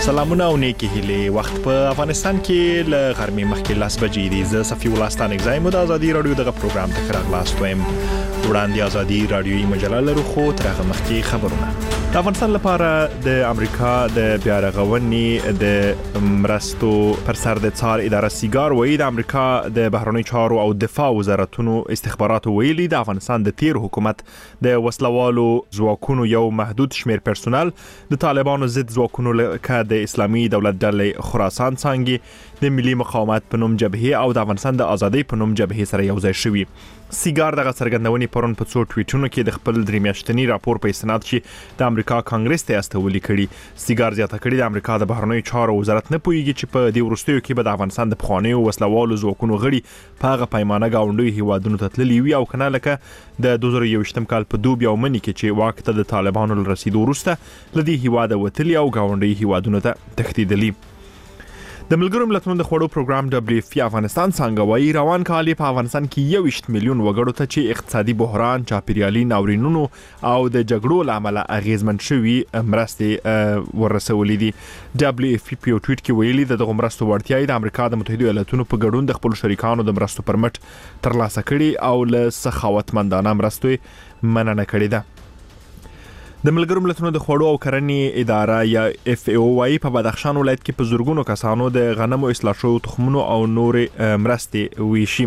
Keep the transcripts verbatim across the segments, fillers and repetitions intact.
سلامونه او نیکی هیله. وخت په افغانستان کې ل غرمې مخکې لاس بجې دي. زه صفي ولستان اگزایم د ازادي رادیو دغه پروګرام ته خراغلاست وایم. وړاندې ازادي رادیوي مجله لرو خو تر هغه مخکې خبرونه. د افغانستان لپاره د امریکا د بیارغونې د مرستو پر سر د څار اداره سیګار وایي د امریکا د بهرنی چارو او دفاع وزارتونو استخباراتو ویلي د افغانستان د تیر حکومت د وسلوالو ځواکونو یو محدود شمیر پرسونل د طالبانو ضد ځواکونو لکه د اسلامي دولت ډلې خراسان څنګه د ملي مقاومت په نوم جبهه او د افغانستان د ازادۍ په نوم جبهه سره یوځای شوي. سیګار دغه څرګندونې پرون په څو ټویټونو کې د خپل درې میاشتني راپور په استناد چې د امریکا کانګرس ته استولي کړي. سیګار زیاته کړي د امریکا د بهرنیو چارو وزارت نه پوهیږي چې په دې وروستیو کې به د افغانستان د پخوانیو وسلوالو ځواکونو غړي په هغه پیمانه گاونډیو هیوادونو ته تللي وي او کنه لکه د دوه زره یوویشتم کال په دوبي او مني کې چې واک ته د طالبانو رسیدو وروسته لدی هیواده وتلي او گاونډیو هیوادونو ته تښتیدلي. د ملګرو ملتونو د خوړو پروګرام دبليو اف پی افغانستان څنګه وایي روان کال په افغانستان کې یو ویشت میلیون وګړو ته چې اقتصادي بحران، چاپیریالي ناورینونو او د جګړو لامل اغیزمن شوي مرستې ورسولې دي. دبليو اف پی په ټویټ کې ویلي د دغه مرستو وړتیا د امریکا د متحده ایالاتونو په ګډون د خپل شریکانو د مرستو پرمټ ترلاسه کړي او له سخاوتمندانه مرستو مننه کړې ده. د ملګرو ملتونو د خوړو او کرنې اداره یا اف ای او وايي په بدخشان ولایت کې په زورګونو کسانو د غنمو اصلاح شویو تخمونو او نور مرستې ویشي.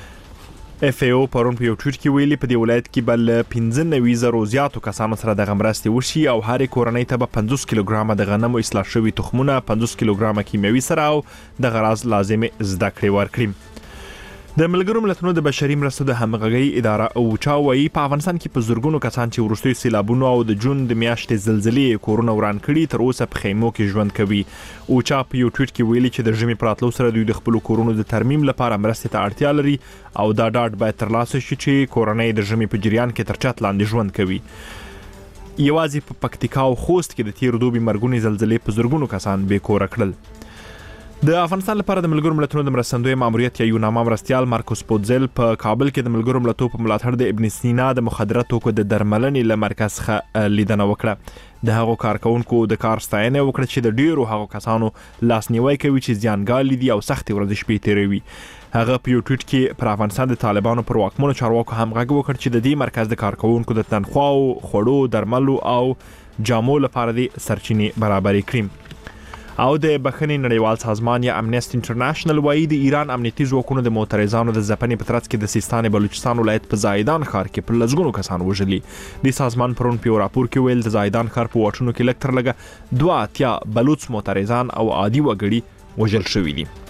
اف ای او پرون په یو ټویټ کې ویلي په دې ولایت کې بل پنځه نوي زره زیاتو کسانو سره د مرستې وشي او هر کورنۍ ته به پنځوس کیلوګرامه د غنمو اصلاح شوی تخمونه، پنځوس کیلوګرامه کیمیاوي سره او د غراض لازمي زده کړې ورکړي. د ملګرو ملتونو د بشري مرستو د همغږي اداره اوچا وایي په افغانستان کې په زورګونو کسان چې وروستي سیلابونو او د جون د میاشتې زلزلې کورونه وران کړي تر اوسه په خیمو کې ژوند کوي. اوچا په یو ټویټ کې ویلي چې د ژمي پراتلو سره دوی د خپل کورونو د ترمیم لپاره مرستې ته اړتیا لري او دا ډاډ باید ترلاسه شي چې کورنۍ د ژمي په جریان کې تر چت لاندې ژوند کوي. یوازې په پکتیکا او خوست کې د تیر دوبي مرګونی زلزلې په زورګونو کسان بې کوره کړل. د افغانستان لپاره د ملګرو ملتونو د مرستندوی ماموریت یا یوناما مرستیال مارکوس پوتزل په کابل کې د ملګرو ملتونو په ملاتړ د ابن سینا د مخدره توکو د درملنې له مرکز څخه لیدنه وکړه. د هغو کارکونکو د کار ستاینه وکړه چې د ډیرو هغو کسانو لاسنیوي کوي چې زیانګال دي او سختي ورځ شپې تیروي. هغه په یو ټویټ کې پر افغانستان د طالبانو پر واکمنو چارواکو هم غږ وکړ چې د دې مرکز د کارکونکو د تنخواو، خوړو، درملو او جامو لپاره د سرچینې برابرې کړي. او د بخښنې نړیوال سازمان یا امنیست انټرنیشنل وایي د ایران امنیتي ځواکونو د معترضانو د ځپنې په ترڅ کې د سیستان بلوچستان ولایت په زایدان ښار کې په لسګونو کسان وژلي. د سازمان پرون په راپور کې ویل د زایدان ښار په واټونو کې لږ تر لږه دوه اتیا بلوچ معترضان او عادي وګړي وژل شوي دي.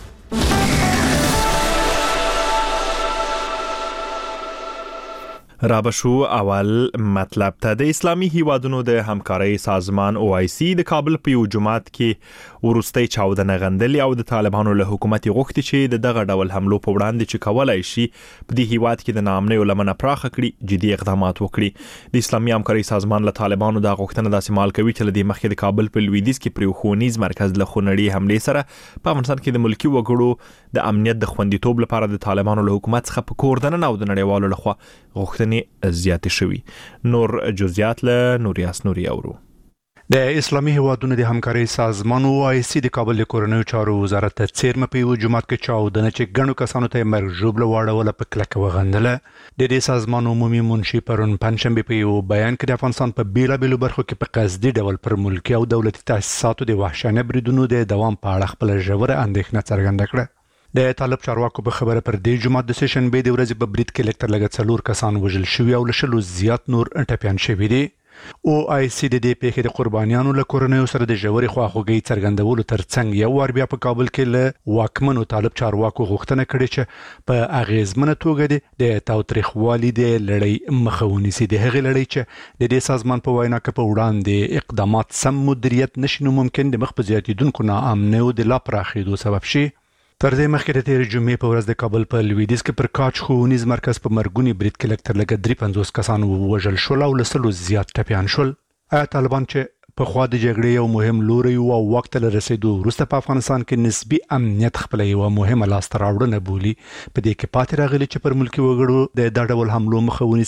رابشو اول مطلب ته د اسلامي هیوادونو د همکارۍ سازمان او آی سی د کابل په یو جماعت کې ورستۍ چاودنه غندلې او د طالبانو له حکومت غوښتي چې د دغه ډول حملو په وړاندې چې کولای شي په دې هیواد کې د ناامنۍ لمنه پراخه کړي جدي اقدامات وکړي. د اسلامي همکارۍ سازمان له طالبانو د غوښتنه داسې مال کوي چې لدې مخکې د کابل په لویدیځ کې پر خونیز مرکز له خونړي حملې سره په افغانستان کې د ملکی وګړو د امنیت د خوندیتوب لپاره د طالبانو له حکومت څخه په کوردنه او د نړیوالو لخوا غوښتنې زیات شوي. نور جزئیات له نوریاس نوري اورو. د اسلامي هیوادونو د همکارۍ سازمان او آی سی د کابل کورنیو چارو وزارت ته څیرمه په یو جماعت کې چاودنه چې ګڼو کسانو ته مرګ ژوبله واړوله په کلکه وغندله. د دې سازمان عمومي منشي پرون پنځشنبه په یو بیان کې د افغانستان په بیلابېلو برخو کې په قصدي ډول پر ملکي او دولتي تاسیساتو د وحشیانه بریدونو د دوام په اړه خپل ژوره اندېښنه څرګنده کړه. د طالب چارواکو په خبره پر دې جمعه د سیشن به د ورځې په برید کې لکټر لګ څلور کسان وژل شوي او لشلو زیات نور ټپيان شوي دي. او آی سی د دې پیښې د قربانیانو له کورنیو سره د ژورې خواخوږۍ څرګندولو ترڅنګ یو وار بیا په کابل کې له واکمنو طالب چارواکو غوښتنه کړې چې په اغیزمنه توګه د تاوتریخوالي د لړۍ مخه ونیسي. د هغې لړۍ چې د دې سازمان په وینا کې په وړاندې اقدامات سم مدیریت نشي نو ممکن د مخ په زیاتیدونکو ناامنۍ د لا پراخېدو سبب شي. تر دې مخکې د تیر جمعې په ورځ د کابل په لویدیځ کې پر کاچ ښوونیز مرکز په مرګونی برید کې لږ تر لږه درې پنځوس کسان ووژل شول او لسلو زیات ټپیان شول. آیا طالبان چې په خوا د جګړې یو مهم لوري او وخت له رسیدو وروسته په افغانستان کې نسبی امنیت خپل یو مهمه لاسته راوړنه بولي په دې کې پاتې راغلي چې پر ملکی وګړو د دا ډول حملو مخه ونیسي؟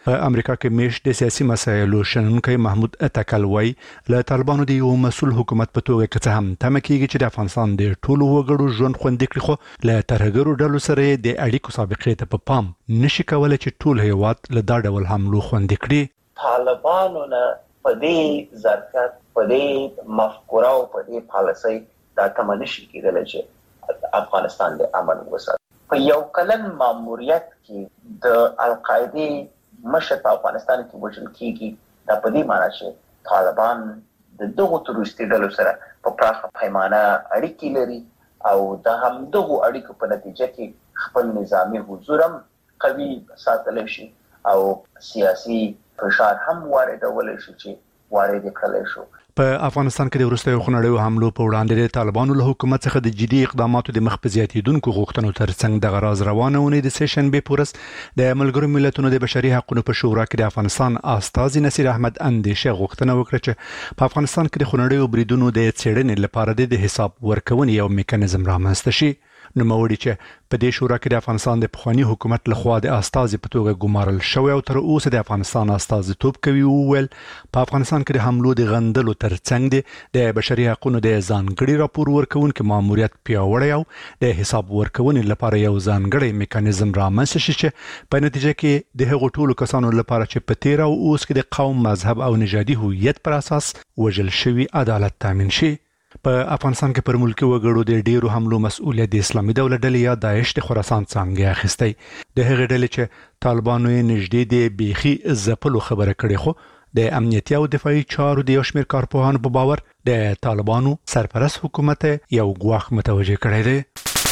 په امریکا کې میش د سیاسي مسایلو شنونکي محمود اتکل وای له طالبانو د یو مسول حکومت په توګه کې هم تمه کیږي چې د افغانستان د ټولو وګړو ژوند خوندي کړي، خو له ترهګرو ډلو سره د اړیکو سابقې ته په پام نشي کولای چې ټول هیواد له دا ډول حملو خوندي کړي. طالبانو نه په دې ظرفیت، په دې مفکوره او په دې پالیسۍ دا تمه نشي کېدلی چې افغانستان د امن وساتي. په یو کلن ماموریت کې د القاعدې مشر په افغانستان کې وژل کېږي، دا په دې معنی چې طالبان د دغو تروریستي ډلو سره په پراخه پیمانه اړیکې لري او د همدغو اړیکو په نتیجه کې خپل نظامي حضور هم قوي ساتلی شي او سیاسي فشار هم واردولی شي چې وارد کړلی شو. په افغانستان کې د وروستیو خونړیو حملو په وړاندې د طالبانو له حکومت څخه د جدي اقداماتو د مخ په زیاتېدونکو غوښتنو ترڅنګ د غراز روانه ونې د سه شنبې په ورځ د ملګرو ملتونو د بشري حقوقو په شورا کې د افغانستان استازي نصیر احمد اندیشه غوښتنه وکړه چې په افغانستان کې د خونړیو بریدونو د څېړنې لپاره د حساب ورکونې یو میکانیزم رامنځته شي. نو موري چې په دې شورا کې د افغانستان د پخوانی حکومت لخوا د استازي په توګه ګمارل شوی او تر اوسه د افغانستان استازي توپ کوي وویل په افغانستان کې د حملو د غندلو ترڅنګ د بشري حقوقو د ځانګړي راپور ورکونکو ماموریت پیاوړی او د حساب ورکونې لپاره یو ځانګړی میکانیزم رامنځته شي چې په نتیجه کې د هغو ټولو کسانو لپاره چې په تیر او اوس کې د قوم، مذهب او نژادي هویت پر اساس وژل شوی عدالت تامین شي. په افغانستان کې پر ملکی وګړو د ډیرو حملو مسؤلیت د اسلامي دولت ډلې یا داعش د خراسان څنګه اخیستی. د هغې ډلې چې طالبانو یې نږدې د بیخي ځپلو خبره کړې، خو د امنیتي او دفاعي چارو د یو شمېر کارپوهانو په باور د طالبانو سرپرست حکومت یو ګواښ متوجه کړی دی.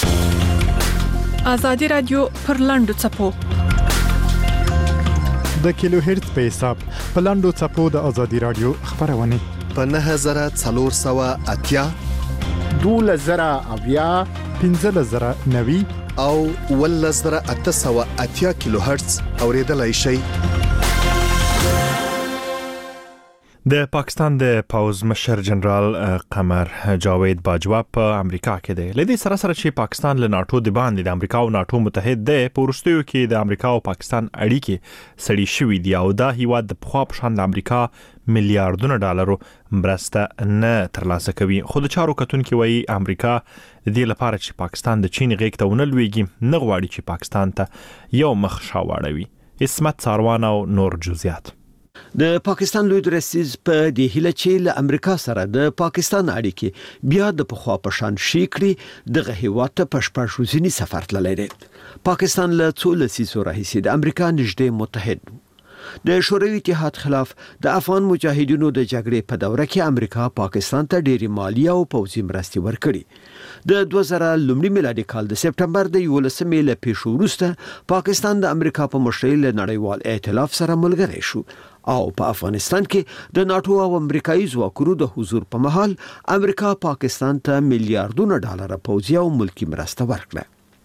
ازادي رادیو پر لاندو چپو د کیلو هرتز په حساب په لاندو چپو د ازادي رادیو خبرونه په نه زره څلور سوه اتیا دوله زره اویا پنځه زره نوي او اوله زره اته سوه اتیا کیلو هرتز اوریدلای شئ. د پاکستان د پوز مشر جنرال قمر جاوید باجوا په امریکا کې دی. لدې سره سره چې پاکستان له ناتو د باندې د امریکا او ناتو متحد دی، په وروستیو کې د امریکا او پاکستان اړیکې سړې شوې دي او دا هیواد د پخوا په شان د امریکا میلیارډونه ډالرو مرسته نه ترلاسه کوي. خو د چارو کتونکي وایي امریکا د دې لپاره چې پاکستان د چین غېږ ته ونه لویږي نه غواړي چې پاکستان ته یو مخ شاواړوي. اسمت ساروان او نور جزئیات. د پاکستان لوی درستیز په دې هیله چې له امریکا سره د پاکستان اړیکې بیا د پخوا په شان شي کړي دغه هیواد ته پښپړ ورځنی سفر تللی دی. پاکستان له څو لسیزو راهیسې د امریکا نږدې متحد د شوروي اتحاد خلاف د افغان مجاهدینو د جګړې په دوره کې امریکا پاکستان ته ډېری مالی او پوځي مرستې ورکړي. د دوه زره لومړي میلادي کال د سپټمبر د یولسمې له پیښو وروسته پاکستان د امریکا په مشرۍ له نړیوال ائتلاف سره ملګری شو او په افغانستان کې د ناتو او امریکایي ځواکونو د حضور په مهال امریکا پاکستان ته میلیارډونه ډالر پوځي او ملکی مرسته ورکړه.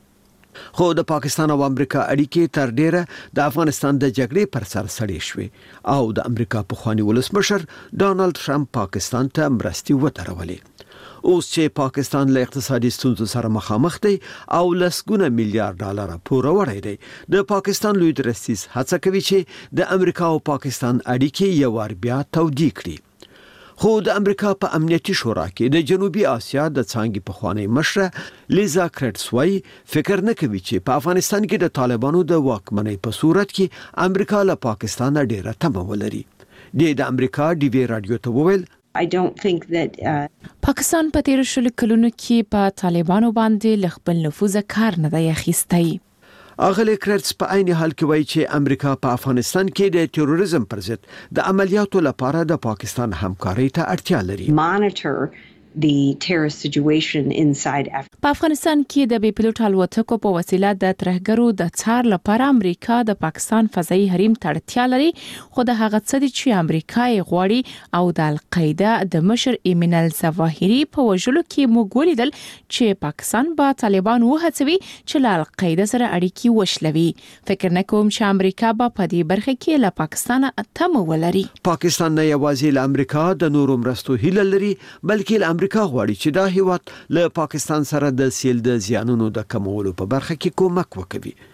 خو د پاکستان او امریکا اړیکې تر ډیره د افغانستان د جګړې پر سر سړې شوې او د امریکا پخوانی ولسمشر ډانلډ ټرمپ پاکستان ته مرستې ودرولې. اوس چې پاکستان له اقتصادي ستونزو سره مخامخ دی او لسګونه میلیارډ ډالر پور وړي دی، د پاکستان لوی درستیز هڅه کوي چې د امریکا او پاکستان اړیکې یو ور بیا تودې کړي. خو د امریکا په امنیتي شورا کې د جنوبي اسیا د څانګې پخوانی مشره لیزا کرټس وايي فکر نه کوي چې په افغانستان کې د طالبانو د واکمنۍ په صورت کې امریکا له پاکستان ډیره تمه ولري. د امریکا ډي وی رادیو ته وویل I don't think that uh... پاکستان په تیر شلو کلونو کې په طالبانو باندې ل خپل نفوذ کار نه دی اخیستی. اغلی کرټس په عین حال کې وایي چې امریکا په افغانستان کې د تروریزم پر ضد د عملیاتو لپاره د پاکستان همکارۍ ته اړتیا لري. monitor the terrorist situation inside Afghanistan. په افغانستان کې د بي پيلوټ الوتکو په وسیله د ترهګرو د څار لپاره امریکا د پاکستان فضایي حریم ته اړتیا لري، خو د هغه څه چې امریکا یې غواړي او د القاعده د مشر ایمن الظواهري په وژلو کې موږ ولیدل چې پاکستان به طالبان وهڅوي چې له القاعده سره اړیکې وشلوي. فکر نه کوم چې امریکا به په دې برخه کې له پاکستان تمه ولري. پاکستان نه یوازې له امریکا د نورو مرستو هیله لري، بلکې له امریکا غواړي چې دا هیواد له پاکستان سره د سیل د زیانونو د کمولو په برخه کې کومک وکړي.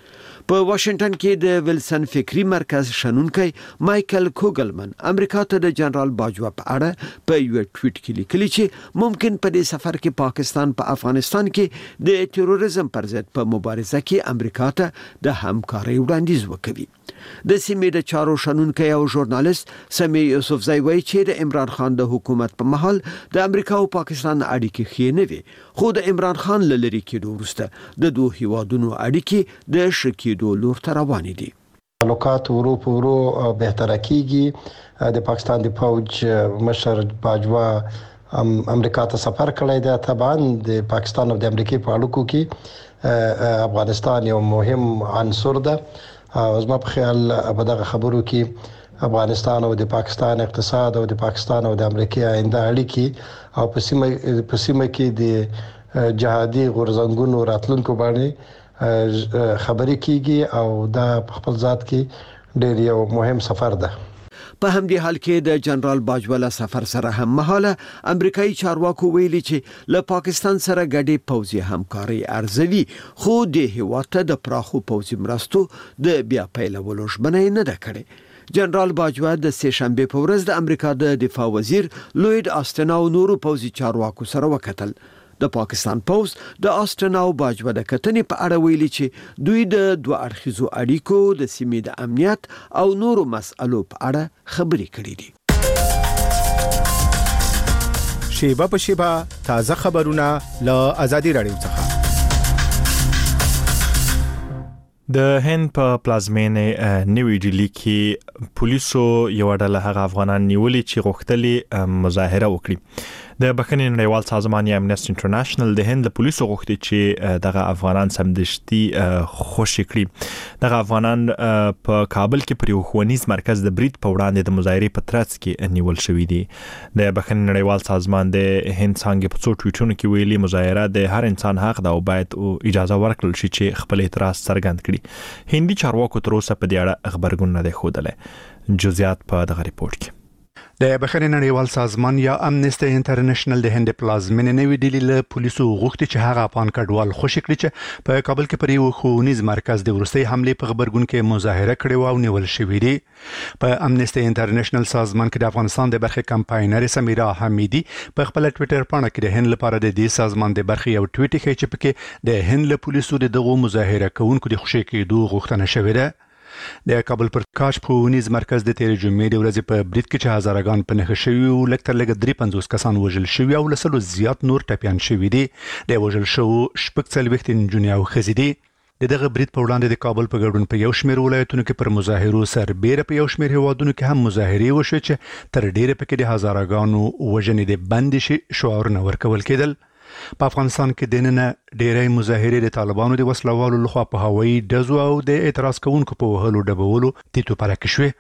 په واشنگټن کې د ویلسن فکری مرکز شنونکي مايكل کوګلمن امریکا ته د جنرال باجوا په اړه په یو ټویټ کې لیکلي چې ممکن په دې سفر کې پاکستان په افغانستان کې د تروریزم پر ضد په مبارزه کې امریکا ته د همکارۍ وړاندیز وکړي. د سیمې د چارو شنونکي او ژورنالیست سمی یوسفزی وایي چې د عمران خان د حکومت په محل د امریکا او پاکستان اړیکې ښې نه وي، خو د عمران خان له لرې کېدو وروسته د دوه هیوادونو اړیکې د ښه کېدو لور ته روانې دي. تعلقات ورو په ورو بهتره کیږي. د پاکستان د فوج مشر باجوا امریکا ته سفر کړی دی. طبعا د پاکستان او د امریکای په اړیکو کې افغانستان یو مهم عنصر ده. او زما په خیال په دغه خبرو کې افغانستان او د پاکستان اقتصاد او د پاکستان او د امریکای آینده اړیکې او په سیمه په سیمه کې د جهادي غورځنګونو راتلونکو باندې خبرې کیږي او دا په خپل ذات کې ډېر یو مهم سفر ده. په همدې حال کې د جنرال باجوا له سفر سره هم مهاله امریکایي چارواکو ویلي چې له پاکستان سره ګډې پوځي همکاري ارزوي، خو د هیواد ته د پراخو پوځي مرستو د بیا پیلولو ژمنه نه ده کړې. جنرال باجوا د سه شنبه په ورځ د امریکا د دفاع وزیر لوید آستن او نورو پوځي چارواکو سره وکتل. د پاکستان پوز د آستن او باجوا د کتنې په اړه ویلي چې دوی د دوه اړخیزو اړیکو د سیمې د امنیت او نورو مسألو په اړه خبرې کړې دي. شیبه په شیبه تازه خبرونه له آزادي رادیو څخه. د هند په پلازمینه نیوی ډیلی کې پولیسو یو ډله هغه افغانان نیولې چې غوښتلې مظاهره وکړي. د بخښنې نړیوال سازمان یا امنیسټي انټرنیشنل د هند پولیسو غوښتي چې دغه افغانان سمدشتي خوشي کړي. دغه افغانان په کابل کې پر یو ښوونیز مرکز د برید په وړاندې د مظاهرې په ترڅ کې نیول شوی دي. د بخښنې نړیوال سازمان د هند څنګه په څو ټویټونو کې ویلي مظاهره د هر انسان حق ده او باید اجازه ورکړل شي چې خپل اعتراض څرګند کړي. هندي چارواکو تر اوسه په دې اړه خبرګون نه دی ښودلی. جزئیات په دغه ریپورت کې. د بخښنې نړیوال سازمان یا امنیسټي انټرنیشنل د هند پلازمینه نیوی ډیلی له پولیسو غوښتي چې هغه افغان کډوال خوشی کړي چې په کابل کې پر یو ښوونیز مرکز د ورستۍ حمله په خبرګون کې مظاهره کړې و او نیول شوې دي. په امنیسټي انټرنیشنل سازمان کې د افغانستان د برخې کمپاینر سمیرا حمیدی په خپل ټوئیټر پاڼه کې د هند لپاره د دې سازمان د برخې یو ټویټ کې چې پکې د هند له پولیسو دغه مظاهره کوونکو د خوشی کېدو غوښتنه شوې ده. د کابل پر کاش پونیز مرکز د تیر جمعې د ورځې په برید کې چې هزارګان په نخښه شوی او لکتر لګ درې پنځوس کسان وژل شوی او لسلو زیات نور ټپيان شوی دي. د وژل شو شپږ څلوېښت نجونې او ښځې دي. دغه برید په وړاندې د کابل په ګډون په یو شمېر ولایتونو کې پر مظاهرو سربېره په یو شمېر هیوادونو کې هم مظاهرې وشوې چې تر ډیره پکې د هزارګانو وژنې د بند شي شعارونه ورکول کېدل. په افغانستان کې د نن ډېرې مظاهرې د طالبانو د وسلوالو لخوا په هوایي ډزو او د اعتراض کوونکو په وهلو ډبولو تیتو پرک شوې.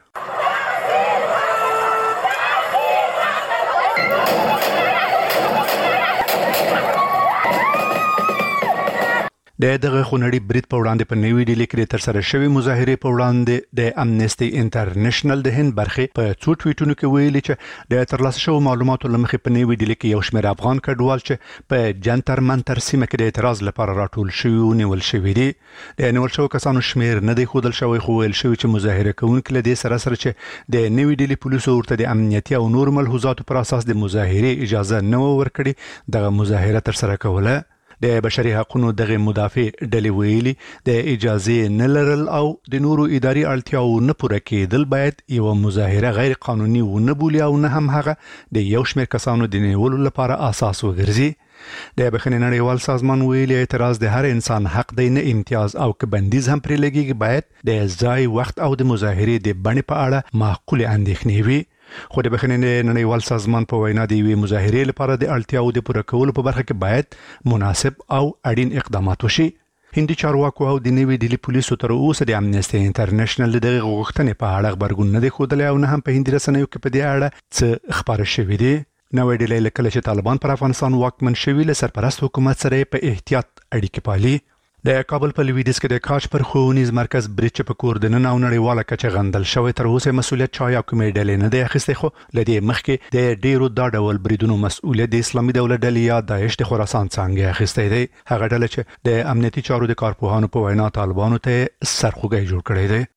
د دغه خونړي برید په وړاندې په نیوی ډیلی کې تر سره شوی مظاهرې په وړاندې د امنیسټي انټرنیشنل د هند برخې په څو ټویټونو کې ویلي چې د ترلاسه شوی معلوماتو لمخې په نیوی ډیلی کې یو شمېر افغان کډوال چې په جنتر منتر سیمه کې د اعتراض لپاره راټول شوی او نیول شوی دي. د نیول شوی کسانو شمېر نه دی ښودل شوی خو ویل شوی چې مظاهره کوونکي له دې سره سره چې د نیوی ډیلی پولیسو ورته د امنیتي او نور ملحوظاتو پر اساس د مظاهرې اجازه نه ورکړي دغه مظاهره تر سره کوله. د بشري حقوقو دغه مدافع ډلې ویلي د اجازه نه لرل او د نورو اداري اړتیاو نه پوره کېدل باید یو مظاهره غیر قانوني و نه بولی او نه هم هغه د یو شمېر کسانو د نیولو لپاره اساس وګرځي. د بخښنې نړیوال سازمان ویلي اعتراض د هر انسان حق دی، نه امتیاز او که بندیز هم پرې لګیږي. باید د ځای وخت او د مظاهرې د بڼې په اړه معقول اندېښنې وي. خو د بخښنې نړیوال سازمان په وینا د یوې مظاهرې لپاره د اړتیاو د پوره کولو په برخه کې باید مناسب او اړین اقدامات وشي. هندي چارواکو او د نیوی ډیلی پولیسو تر اوسه د امنیسټي انټرنیشنل دغه غوښتنې په اړه خبرګون نه دی ښودلی او نه هم په هندي رسنیو کې په دې اړه څه خبره شوې دي. نوې ډیلی کله چې طالبان پر افغانستان واکمن شوي له سرپرست حکومت سره په احتیاط اړیکې پالي. د کابل په لویدیځ کې د کاج پر ښوونیز مرکز بریچ په کور د نن او نړیواله کچه غندل شوی تر اوسه مسولیت چا یا کومې ډلې نه دی اخیستی خو لدې مخکې د ډیرو دا ډول بریدونو مسؤلیت د اسلامي دولت ډلې یا داعش د خراسان څنګه اخیستی دی هغه ډله چې د امنیتي چارو د کارپوهانو په وینا طالبانو ته سرخوږی جوړ کړی دی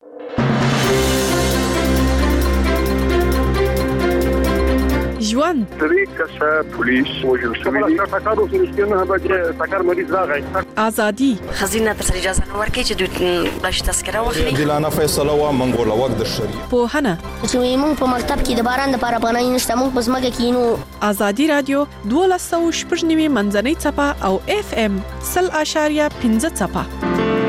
ژوند طریق کسه پولیس وجل شوی دی تاکارو سرسکینه هغه تاکار مریض راغی ازادي خزینه تر اجازه نه ورکړي چې دوی بلش تذکره واخلي دلانه فیصله وا منګول وخت د شری په هنه چې موږ په مکتب کې د باران لپاره پناه نشته موږ په ځمکه کې نو ازادي رادیو دولس سوه شپږ نوي منځنۍ چپه او اف ام صفر اشاریه پنځه چپه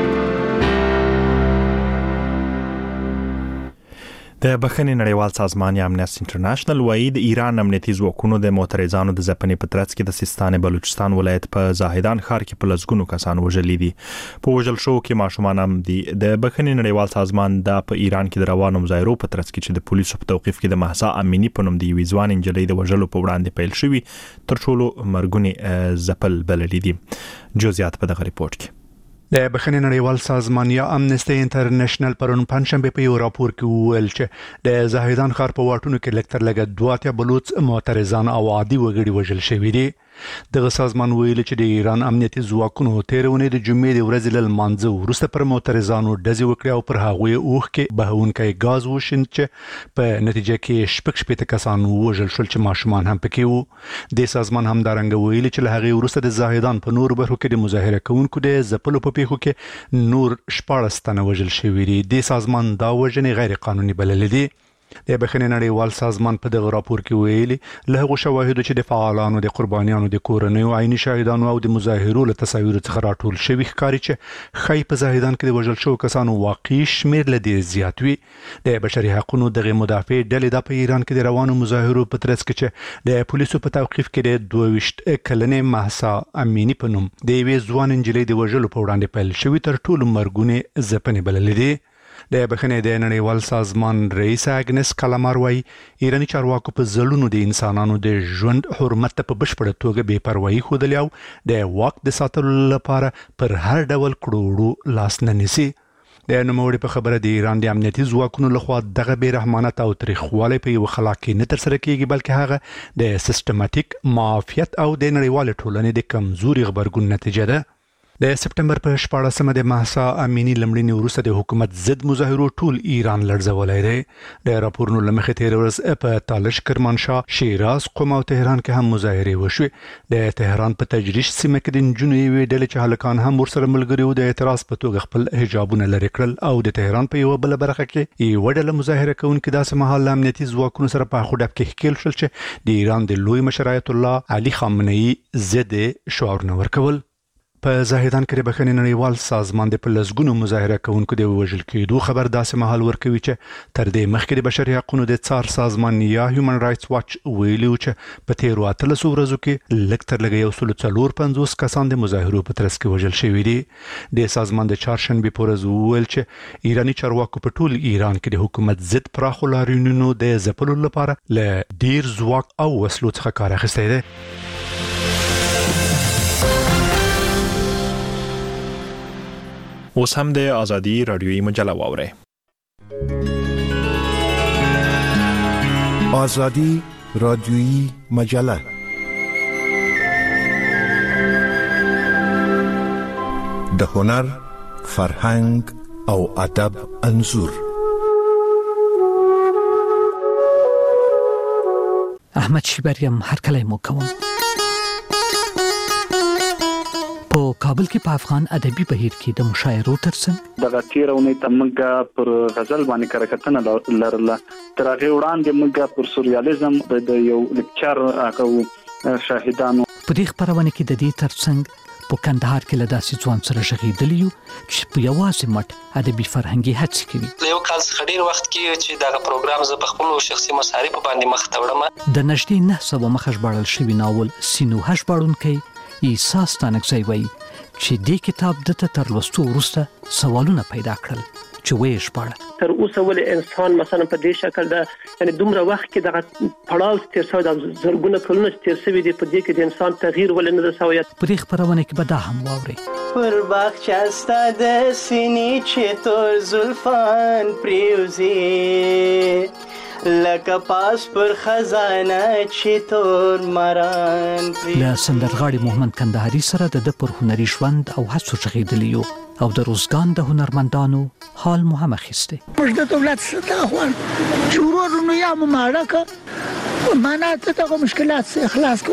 د بخښنې نړیوال سازمان یا امنیست انټرنیشنل وايي د ایران امنیتي ځواکونو د معترضانو د ځپنې په ترڅ کې د سیستان بلوچستان ولایت په زاهدان ښار کې په لسګونو کسان وژلي دي په وژل شو کې ماشومان هم دي د بخښنې نړیوال سازمان د په ایران کې د روانو مظاهرو په ترڅ کې چې د پولیسو په توقیف کې د مهسا امینی په نوم د یوې ځوان نجلۍ د وژلو په وړاندې پیل شوی تر ټولو مرګونی ځپل بللي دي جزئیات په دغه ریپورت کې د بخښنې نړیوال سازمان یا امنیستي انټرنیشنل پرون پنځشنبه په یو راپور کې ویل چې د زاهدان ښار په واټونو کې لکتر لګ دوه اتیا بلوچ معترضان او عادي وګړي وژل شوي دي دغه سازمان ویل چې د ایران امنیتي ځواکونو تیرونه د جمعې د ورځې له مانځه وروسته پر معترضانو ډزې وکړې او پر هغوی اوخ کې بهونکي غاز وشین چې په نتیجه کې شپږ شپږ کسان وژل شول چې ماشومان هم پکې وو د سازمان همدارنګ ویل چې له هغه وروسته د زاهدان په نور برخو کې د مظاهره کوونکو د ځپلو په پیښو کې نور شپږ تنه وژل شوي دي د سازمان دا وژنې غیر قانوني بلل دي د بخښنې نړیوال سازمان په دغه راپور کې ویلي له هغو شواهدو چې د فعالانو د قربانیانو د کورنیو عیني شاهدانو او د مظاهرو له تصاویرو څخه راټول شوي ښکاري چې ښایي په زاهدان کې د وژل شوو کسانو واقعي شمېر له ډېر زیات وي د بشري حقوقو دغه مدافع ډلې دا په ایران کې د روانو مظاهرو په ترڅ کې چې د پولیسو په توقیف کې د دوه ویشت کلنې مهسا امینی په نوم د یوې ځوان نجلۍ د وژلو په وړاندې پیل شوي تر ټولو مرګونې ځپنې بللې دي د بخښنې د نړیوال سازمان رئیس اګنس کلامار وايي ایرانی چارواکو په ځلونو د انسانانو د ژوند حرمت ته په بشپړه توګه بې پروايي ښودلې او د واک د ساتلو لپاره پر هر ډول کړوړو لاس نه نیسي د نوموړي په خبره د ایران د امنیتي ځواکونو لخوا دغه بې رحمانه او تاریخواله په یو خلا کې نه تر سره کیږي بلکې هغه د سیستماتیک معافیت او د نړیوال ټولنې د کمزوري غبرګون نتیجه ده د سپټمبر په شپاړسمه د مهسا امینی لمړنی وروسته د حکومت ضد مظاهرو ټول ایران لړزولای دی د راپورونو لمخې تیر ورځ په تالش کرمانشاه شیراز قم او تهران کې هم مظاهره وشوه د تهران په تجریش سیمه کې د جنوبي ویډل چې هلکان هم ورسره ملګری وو د اعتراض په توګه خپل حجابونه لري کړل او د تهران په یو بل برخه کې یو ډله مظاهره کوونکي داسې مهال امنیتي ځواکونو سره په خډب کې ښکیل شول چې د ایران د لوی مشر آیت الله علي خامنه‌ای ضد شعارونه ورکول په زاهدان کې د بخښنې نړیوال سازمان د پلسګونو مظاهره کوونکو د وژل کېدو خبر داسې مهال ورکوي چې تر دې مخکې د بشري حقوقو د څار سازمان یا هیومن رائټس واچ ویلي و چې په تیرو اتلسو ورځو کې لږ تر لږه یو سل څلور پنځوس کسان د مظاهرو په ترڅ کې وژل شوي دي د سازمان د چهارشنبې په ورځ وویل چې ایرانی چارواکو په ټول ایران کې د حکومت ضد پراخو لاریونونو د ځپلو لپاره له ډیر ځواک او وسلو څخه کار اخیستی دی اوس هم د ازادي رادیوي مجله واورئ ازادي رادیوي مجله د هنر فرهنګ او ادب انځور احمد شیبریم هر کله مو کوم په کابل کې په افغان ادبي بهیر کې د مشاعرو ترڅنګ د غتیرونه تمګه پر غزل باندې کرکټنه لرله تر هغه وړاندې موږ پر سورياليزم د یو لیکچر هغه شاهدانو په دې خبرونه کې د دې ترڅنګ په کندهار کې لداسې ځوان سره شغیدلی یو چې په یوازې مټ ادبي فرهنګي هڅې کوي یو کال خډیر وخت کې چې دا پروګرام ز په خپل شخصي مصارف باندې مخ ته وړم د نږدې نه سبا مخ ژباړل شوی ناول سینو هژباړونکي ایساس تانکزی وای چې دې کتاب د تر لوستو وروسته سوالونه پیدا کړل چې ویش پاړه تر اوسه ولې انسان مثلا په دې شکل د یعنی دومره وخت کې دغه پړاو تیر شوی د زرګونه کلونه تیر شوی دی په دې کې د انسان تغییر ولې نه شوی. په دې خبرونه کې به دا هم واوري پر باغچه ستا د سینې چې تور زلفان پریوزي لکه پاس پر خزانه چې تور ماران پریوزي. له سندرغاړي محمد کندهاري سره د د پر هنري ژوند او هڅو څخه یو او د روزګان د هنرمندانو حال مو هم اخیسته. موږ د دولت څخه خوان شورونو یا ممارکه معنا ته دغه مشکلات څخه خلاص کو.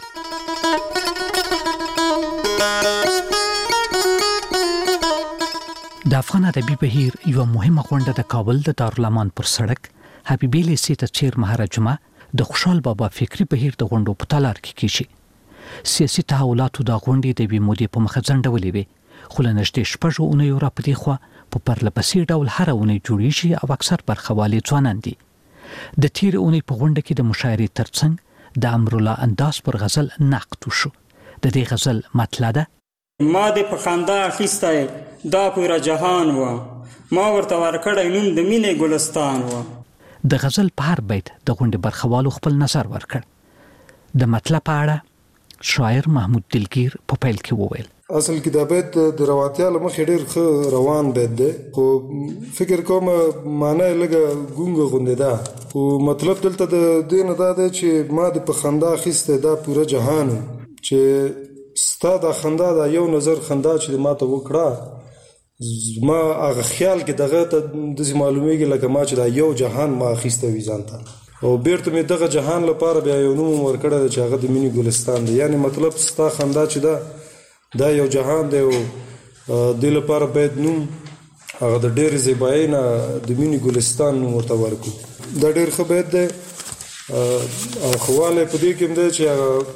د افغان ادبي بهیر یو مهمه غونډه د کابل د دارالامان پر سړک حبیبي لیسې ته چیر مهاراجما د خوشحال بابا فکری بهیر د غونډو په تالار کې کیږي. سیاسي تحولاتو د غونډې د بي مودې په مخ ځنډولې وي خو له نږدې شپږو اونیو را پدې خوا په پرلپسې ډول هر اونۍ جوړیږي او اکثر برخوالي ځوانان دي. د تیر اونۍ په غونډه کې د مشاعرې ترڅنګ د امرالله انداز پر غزل نقد وشو. د دې غزل مطلب ده ما د په خندا اخیستی دا پوره جهان و ما ورته ورکړی نوم د مینې ګلستان و. د غزل په هر بیت د غونډې برخوالو خپل نظر ورکړ. د مطلب په اړه شاعر محمود دلگیر په پیل کې وویل اصل کې دا بیت د رواتیا له مخې ډېر ښه روان بیت دی خو فکر کوم معنی لږه ګونګه غوندې ده خو مطلب دلته د دې نه دا دی چې ما د په خندا اخیستی دا پوره جهان چې ستا دا خندا دا یو نظر خندا چې ما ته وکړه ما هغه خیال کې دغه ته داسې معلومیږي لکه ما چې دا یو جهان ما اخیستی وي ځان ته او بیرته مې دغه جهان لپاره بیا یو نوم ورکړی دی چې هغه د مینې ګلستان دی. یعنی مطلب ستا خندا چې ده دا یو جهان دی او دې لپاره باید نوم هغه د ډېرې زیبایۍ نه د مینې ګلستان نوم ورته ورکړو. دا ډېر ښه بیت دی او ښه والی په دې کې هم دی چې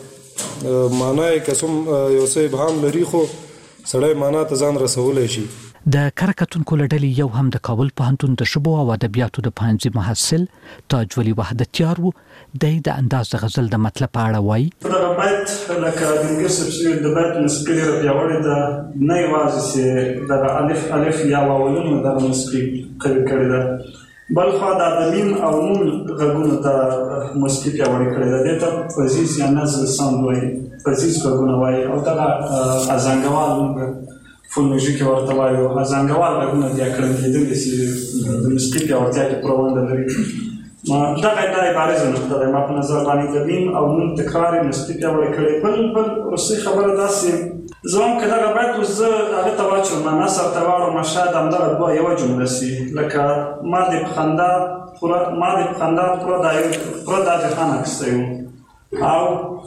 هغه معنا یې که څوم یو څه ابهام لري خو سړی معنا ته ځان رسولی شي. د کره کتونکو له ډلې یو هم د کابل پوهنتون د ژبو او ادبیاتو د پوهنځي محصل تاج ولی وحدتیار و. دی د انداز د غزل د مطلب په اړه وایي په دغه بیت لکه دلګیر صاحب چې د بیت موسیقي ډېره پیاوړې ده نه یوازې چې دغه الف الف یا واولونو دغه موسیقي قوي کړې ده بلخوا د ادمین او نون غږونو ته موسیقي پیاوړې کړې ده. دې ته فزیز یا نزل ساوند وایي فزیز غږونه وایي او دغه ازانګوال موږ فونولوژي کې ورته وایو ازانګوال غږونه بیا کړل کېدل چې د موسیقي پیاوړتیا کې پوره ونډه لري. دغه دا عبارې زه نه خدای ما په نظر باندې د میم او نون تکرار یې موسیقي پیاوړې کړی. بل بل وروستۍ خبره داسې زه هم که دغه بیت اوس زه هغې ته واچوم نثر ته واړم شاید همدغه دوه یوه جمله سي لکه ما دې په خندا پوره ما دې په خندا پوره دا جهان اخیستی و او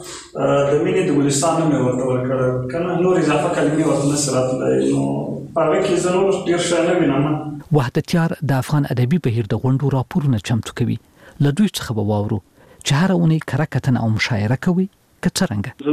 د مینې د ګلستان نوم یې ورته ورکړی که نه نور اضافه کلمې ورته نسي راتلی نو په هغې کې زه نور ډېر شی نه وینم. وحدتیار د افغان ادبي بهیر د غونډو راپورونه چمتو کوي. له دوی څخه به واورو چې هره اونۍ کره کتنه او مشاعره کوي که څرنګه.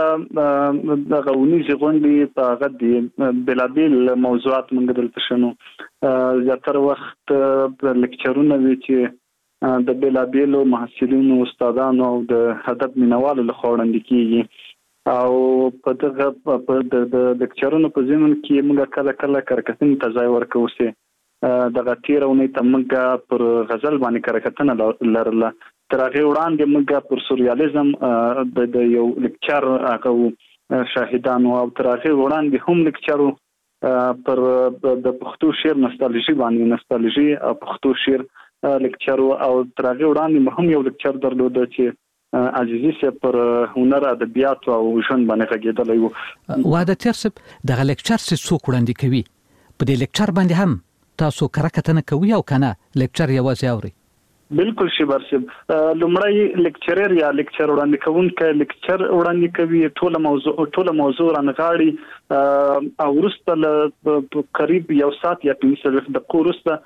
زموږ دغه اونیزې غونډې په هغه د بېلابېل موضوعات موږ دلته شنو زیاتره وخت لیکچرونه وي چې د بېلابېلو محصلینو استادانو او د ادب مینوالو لخوا وړاندې کېږي او په دغه د لیکچرونو په ضمن کې موږ کله کله کرکټنې ته ځای ورکوو چې دغه تېره اونۍ ته موږ پر غزل باندې کرکټنه لرله. تر هغې وړاندې موږ پر سوریالیزم د یو لیکچر هغه شاهدانو او تر هغې وړاندې هم لیکچر پر د پښتو شعر نستالژي باندې نستالژي او پښتو شعر لیکچر او تر هغې وړاندې هم یو لیکچر درلوده چې عزیزي صاحب پر هنر ادبیاتو او ژوند باندې غږېدلی و. وحدتیار صاحب دغه لیکچر چې څوک وړاندې کوي په دې لیکچر باندې هم تاسو کره کتنه کوي او که نه لیکچر یوازې اورئ؟ بالکل شیبر صاحب لومړی لیکچرر یا لیکچر وړاندې کوونکی لیکچر وړاندې کوي ټوله موضوع ټوله موضوع رانغاړي او وروسته له قریب یو ساعت یا پنځه څلوېښت دقیقو وروسته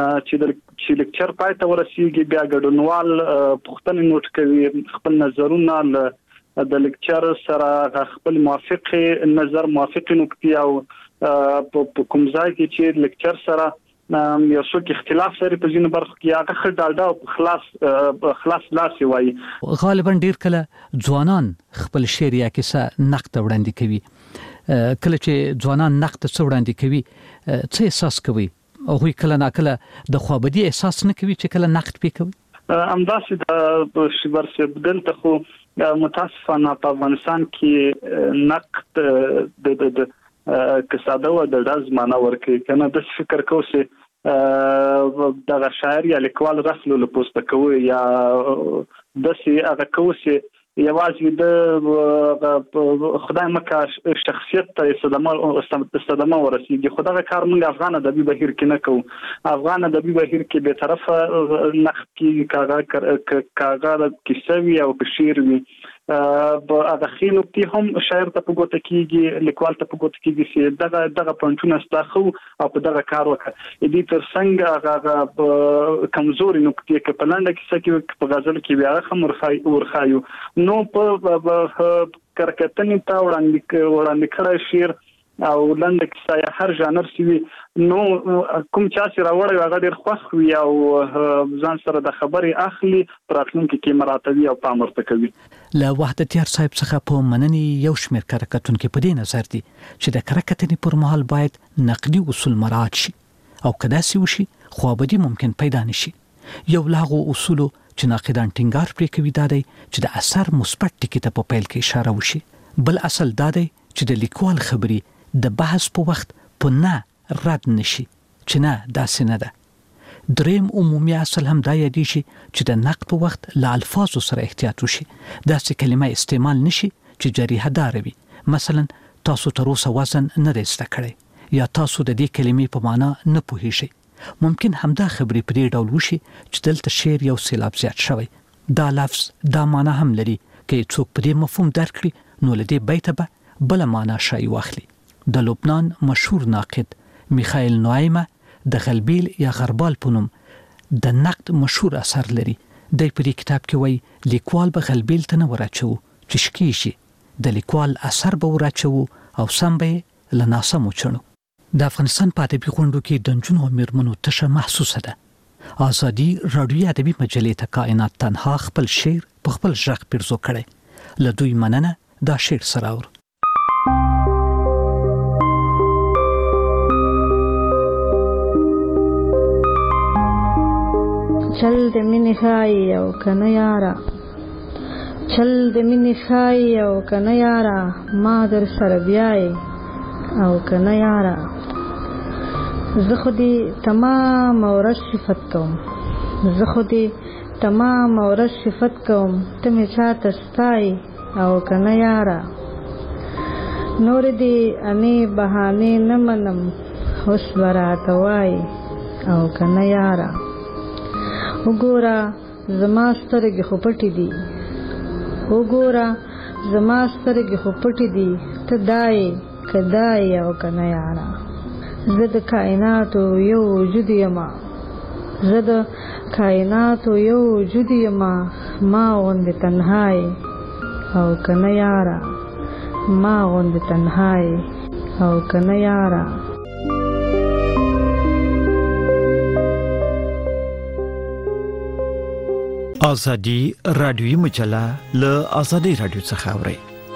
چې لیکچر پای ته ورسیږي بیا ګډونوال پوښتنې نوټ کوي خپل نظرونه له د لیکچر سره خپل موافق نظر موافق نقطې او په کوم ځای کې چې لیکچر سره یو څوک اختلاف لري په ځینو برخو کې هغه ښه ډاډه او خلاص خلاص لاس وایي. غالبا ډیر کله ځوانان خپل شعر یا کیسه نقد وړاندې کوي. کله چې ځوانان نقد څه وړاندې کوي څه احساس کوي هغه کله ناکله د خوابدي احساس نه کوي چې کله نقد پې کوي؟ امداسې د شبر سه بدلته خو متاسفانه په افغانستان کې نقد د د کساده و د داز معنا ورکړي کنه د فکر کوسه دغه شاعر یا لیکوال رسلو له پوسټ کوي یا د سي هغه کوسه یوازې د خدای مکه شخصیت ته صدمه صدمه ورسیږي خدای کار موږ افغان ادبي بهیر کې نه کوو افغان ادبي بهیر کې به طرفه نقد کې کاغه کاغه کیسوي او شعر وي په هغه خینو کې هم شاعر ته په ګوته کېږي لیکوال ته په ګوته کېږي چې دغه دغه پونټونه ستاسو او په دغه کار وکړي دې تر څنګه هغه کمزوري نقطې کې په لنډه کې چې په غزل کې بیا هم ورخای ورخایو نو په کرکټنی تا وړاندې وړاندې کړی شعر او لنډه کیسه هر ژانر سی نو کوم چا چې راوړی هغه ډېر خوښ وي او ځان سره د خبرې اخلي پراتلونکو کې مراتبي او پامرته کوي. له وحدتیار صاحب څخه په مننې یو شمېر کرکټونکو په دې نظر دي چې د کرکټنې پر مهال باید نقدي اصول مراعات شي او کدا سی وشي خوابدي ممکن پیدا نشي. یو لاغو اصول چې ناقدان ټینګار پرې کوي دا دی چې د اثر مثبت ټکي ته په پیل کې اشاره وشي. بل اصل دا دی چې د لیکوال خبري د بحث په وخت په نه رد نشي چې نه داسې نه ده. دریم عمومي اصل هم دا یادی شي چې د نقد په وخت له الفاظو سره احتیاط وشي داسې کلمه استعمال نشي چې جریحه دار وي. مثلا تاسو تر اوسه وزن نه دی زده کړی یا تاسو د دې کلمې په معنا نه پوهیږئ. ممکن همدا خبرې په دې ډول وشي چې دلته شعر یو سیلاب زیات شوی دا لفظ دا معنا هم لري کې څوک په دې مفهوم درک کړي نو لدې بیت به بل معنا شای واخلي. د لبنان مشهور ناقد میخائیل نوایمه د غلبیل یا غربال په نوم د نقد مشهور اثر لري. د په دې کتاب کې وایي لیکوال به غلبیل ته نه ورچو چې شکی شي د لیکوال اثر به ورچو او سم به لناسمو چړو. د افغانستان په ادبي غونډو کې د نجونو او میرمنو تشه محسوسه ده. آزادي رادیوي ادبي مجلې ته کائنات تنها خپل شعر په خپل ژغ پیرزو کړي. له دوی مننه دا شعر سره اور چل د مینې خای او کنه یارا چل د مینې خای او کنه یارا ما در سره بیاي او کنه یارا زه خو دې تمام ورځ صفت کوم زه خو دې تمام ورځ صفت کوم ته مې چاته ستای او کنه یارا نور دې انې بهانې نه منم اوس به راته وایي او کنه یارا وګوره زما سترګې خو پټې دي وګوره زما سترګې خو پټې دي ته دای که دای او کنه یارا زه د کائناتو یو وجود یما زه د کائناتو یو وجود یما ما غوندې تنهای او کنه یارا ما غوندې تنهای او کنه یارا. آزادی رادیویی مجله له آزادی رادیو څخه اوري.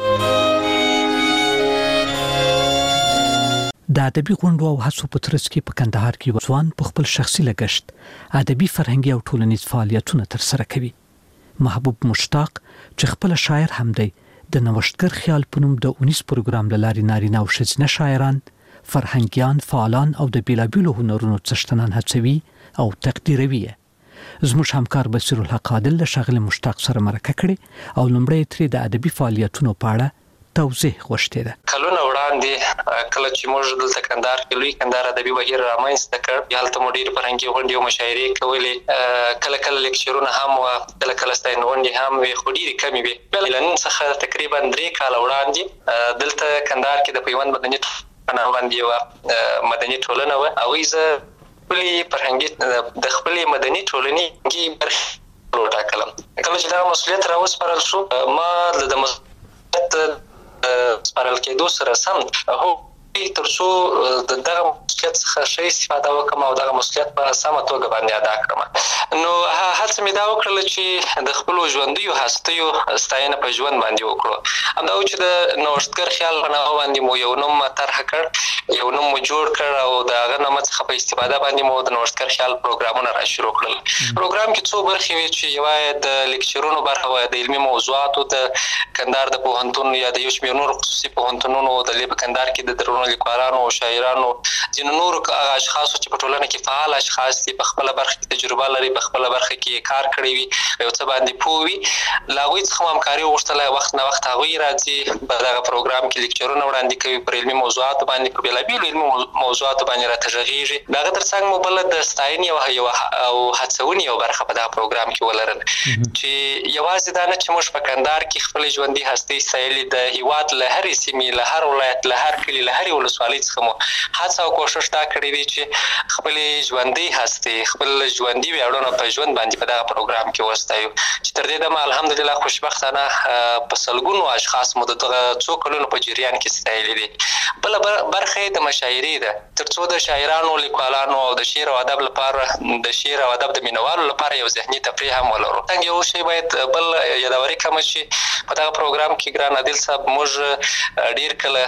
د ادبي غونډو او هڅو په ترڅ کې په کندهار کې ځوان په خپل شخصي لګښت ادبي فرهنګي او ټولنیز فعالیتونه ترسره کوي. محبوب مشتاق چې خپل شاعر هم دی د نوښتګر خیال په نوم د اونیس پروګرام له لارې نارینه او ښځینه شاعران فرهنګیان فعالان او د بیلابیلو هنرونو څښتنان هڅوي او تقدیروي. زموږ همکار بصیر الحق عادل له شاغل مشتاق سره مرکه کړي او لومړی ترې د ادبي فعالیتونو په اړه توضیح غوښتې ده. کلونه وړاندې کله چې موږ دلته کندهار کې لوی کندهار ادبي بهیر رامنځته کړ هلته مو ډېر فرهنګي غونډې او مشاعرې کولې کله کله لیکچرونه هم وو کله کله ستاینه غونډې هم وې خو ډېرې کمې وې. له نن څخه تقریبا درې کاله وړاندې دلته کندهار کې د پیوند مدني ټولنه باندې یوه مدني ټولنه وه هغوی زه خپلې فرهنګي د خپلې مدني ټولنې برخې وټاکلم. کله چې دغه مسؤلیت راوسپارل شو ما د مسؤلیت سپارل کېدو سره سم هو تر څو د دغه مسؤلیت څخه ښه استفاده وکړم او دغه مسؤلیت په سمه توګه باندې ادا کړم. نو هڅه هڅه مې دا وکړله چې د خپلو ژوندیو هستیو ستاینه په ژوند باندې وکړو. همدا و چې د نوښتګر خیال په نامه باندې مو یو نوم طرح کړ، یو نوم مو جوړ کړ او د هغه نامه څخه په استفاده باندې مو د نوښتګر خیال پروګرامونه را شروع کړل. پروګرام کې څو برخې وې چې یوه د لیکچرونو برخه وه، د علمي موضوعاتو د کندهار د پوهنتون یا د یو شمېر نورو خصوصي پوهنتونونو د په کندهار کې د درونو لیکوالانو او شاعرانو ځینو نورو اشخاصو چې په ټولنه کې فعال اشخاص دي، په خپله برخه کې تجربه لري، په خپله برخه کې کار کړی وي، یو څه باندې پوه وي، له هغوی څخه مو همکاري وغوښتله. وخت نه وخت هغوی راځي په دغه پروګرام کې لیکچرونه وړاندې کوي، پر علمي موضوعاتو باندې، په بېلابېلو علمي موضوعاتو باندې راته غږېږي. د هغه تر څنګ مو بله د ستاینې او هڅونې یو برخه په دغه پروګرام کې ولرل چې یوازې دا نه چې موږ په کندهار کې خپلې ژوندي هستۍ ستایلې، د هېواد له هرې سیمې، له هر ولایت، له هر کلي، له هرې ولسوالۍ څخه مو هڅه او کوښښ دا کړی دی چې خپلې ژوندۍ هستۍ، خپل ژوندي ویاړونه په ژوند باندې په دغه پروګرام کې وستایو، چې تر دې دمه الحمدلله خوشبختانه په سلګونو اشخاص مو د دغه څو کلونو په جریان کې ستایلي دي. بله برخه یې د مشاعرې ده، تر څو د شاعرانو، لیکوالانو او د شعر او ادب لپاره، د شعر او ادب د مینوالو لپاره یو ذهني تفریح هم ولرو. څنګه یو شی باید بل یادوري کمه شي، په دغه پروګرام کې ګران عادل صاحب موږ ډېر کله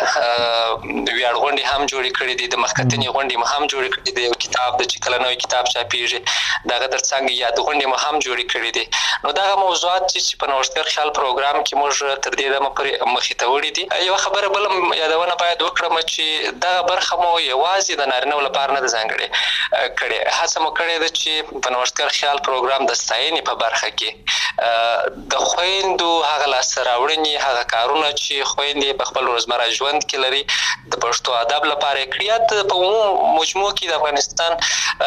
ویاړ غونډې هم جوړې کړې دي، د مخکتنې غونډې مو هم جوړې کړې دي، یو کتاب د چې کله نوی کتاب چاپېږي د هغه تر څنګ یاد غونډې مو هم جوړې کړې دي. نو دغه موضوعات چې په نوښتګر خیال پروګرام کې موږ تر دې دمه پورې مخې ته وړي دي. یوه خبره بله یادونه باید وکړم چې دغه برخه مو یوازې د نارینهو لپاره نه ده ځانګړې کړې، هڅه مو کړې ده چې په نوښتګر خیال پروګرام د ستاینې په برخه کې د خویندو هغه لاسته راوړنې، هغه کارونه چې خویندې په خپل روزمره ژوند کې لري د پښتو ادب لپاره یې کړي، یا په عموم مجموع کې د افغانستان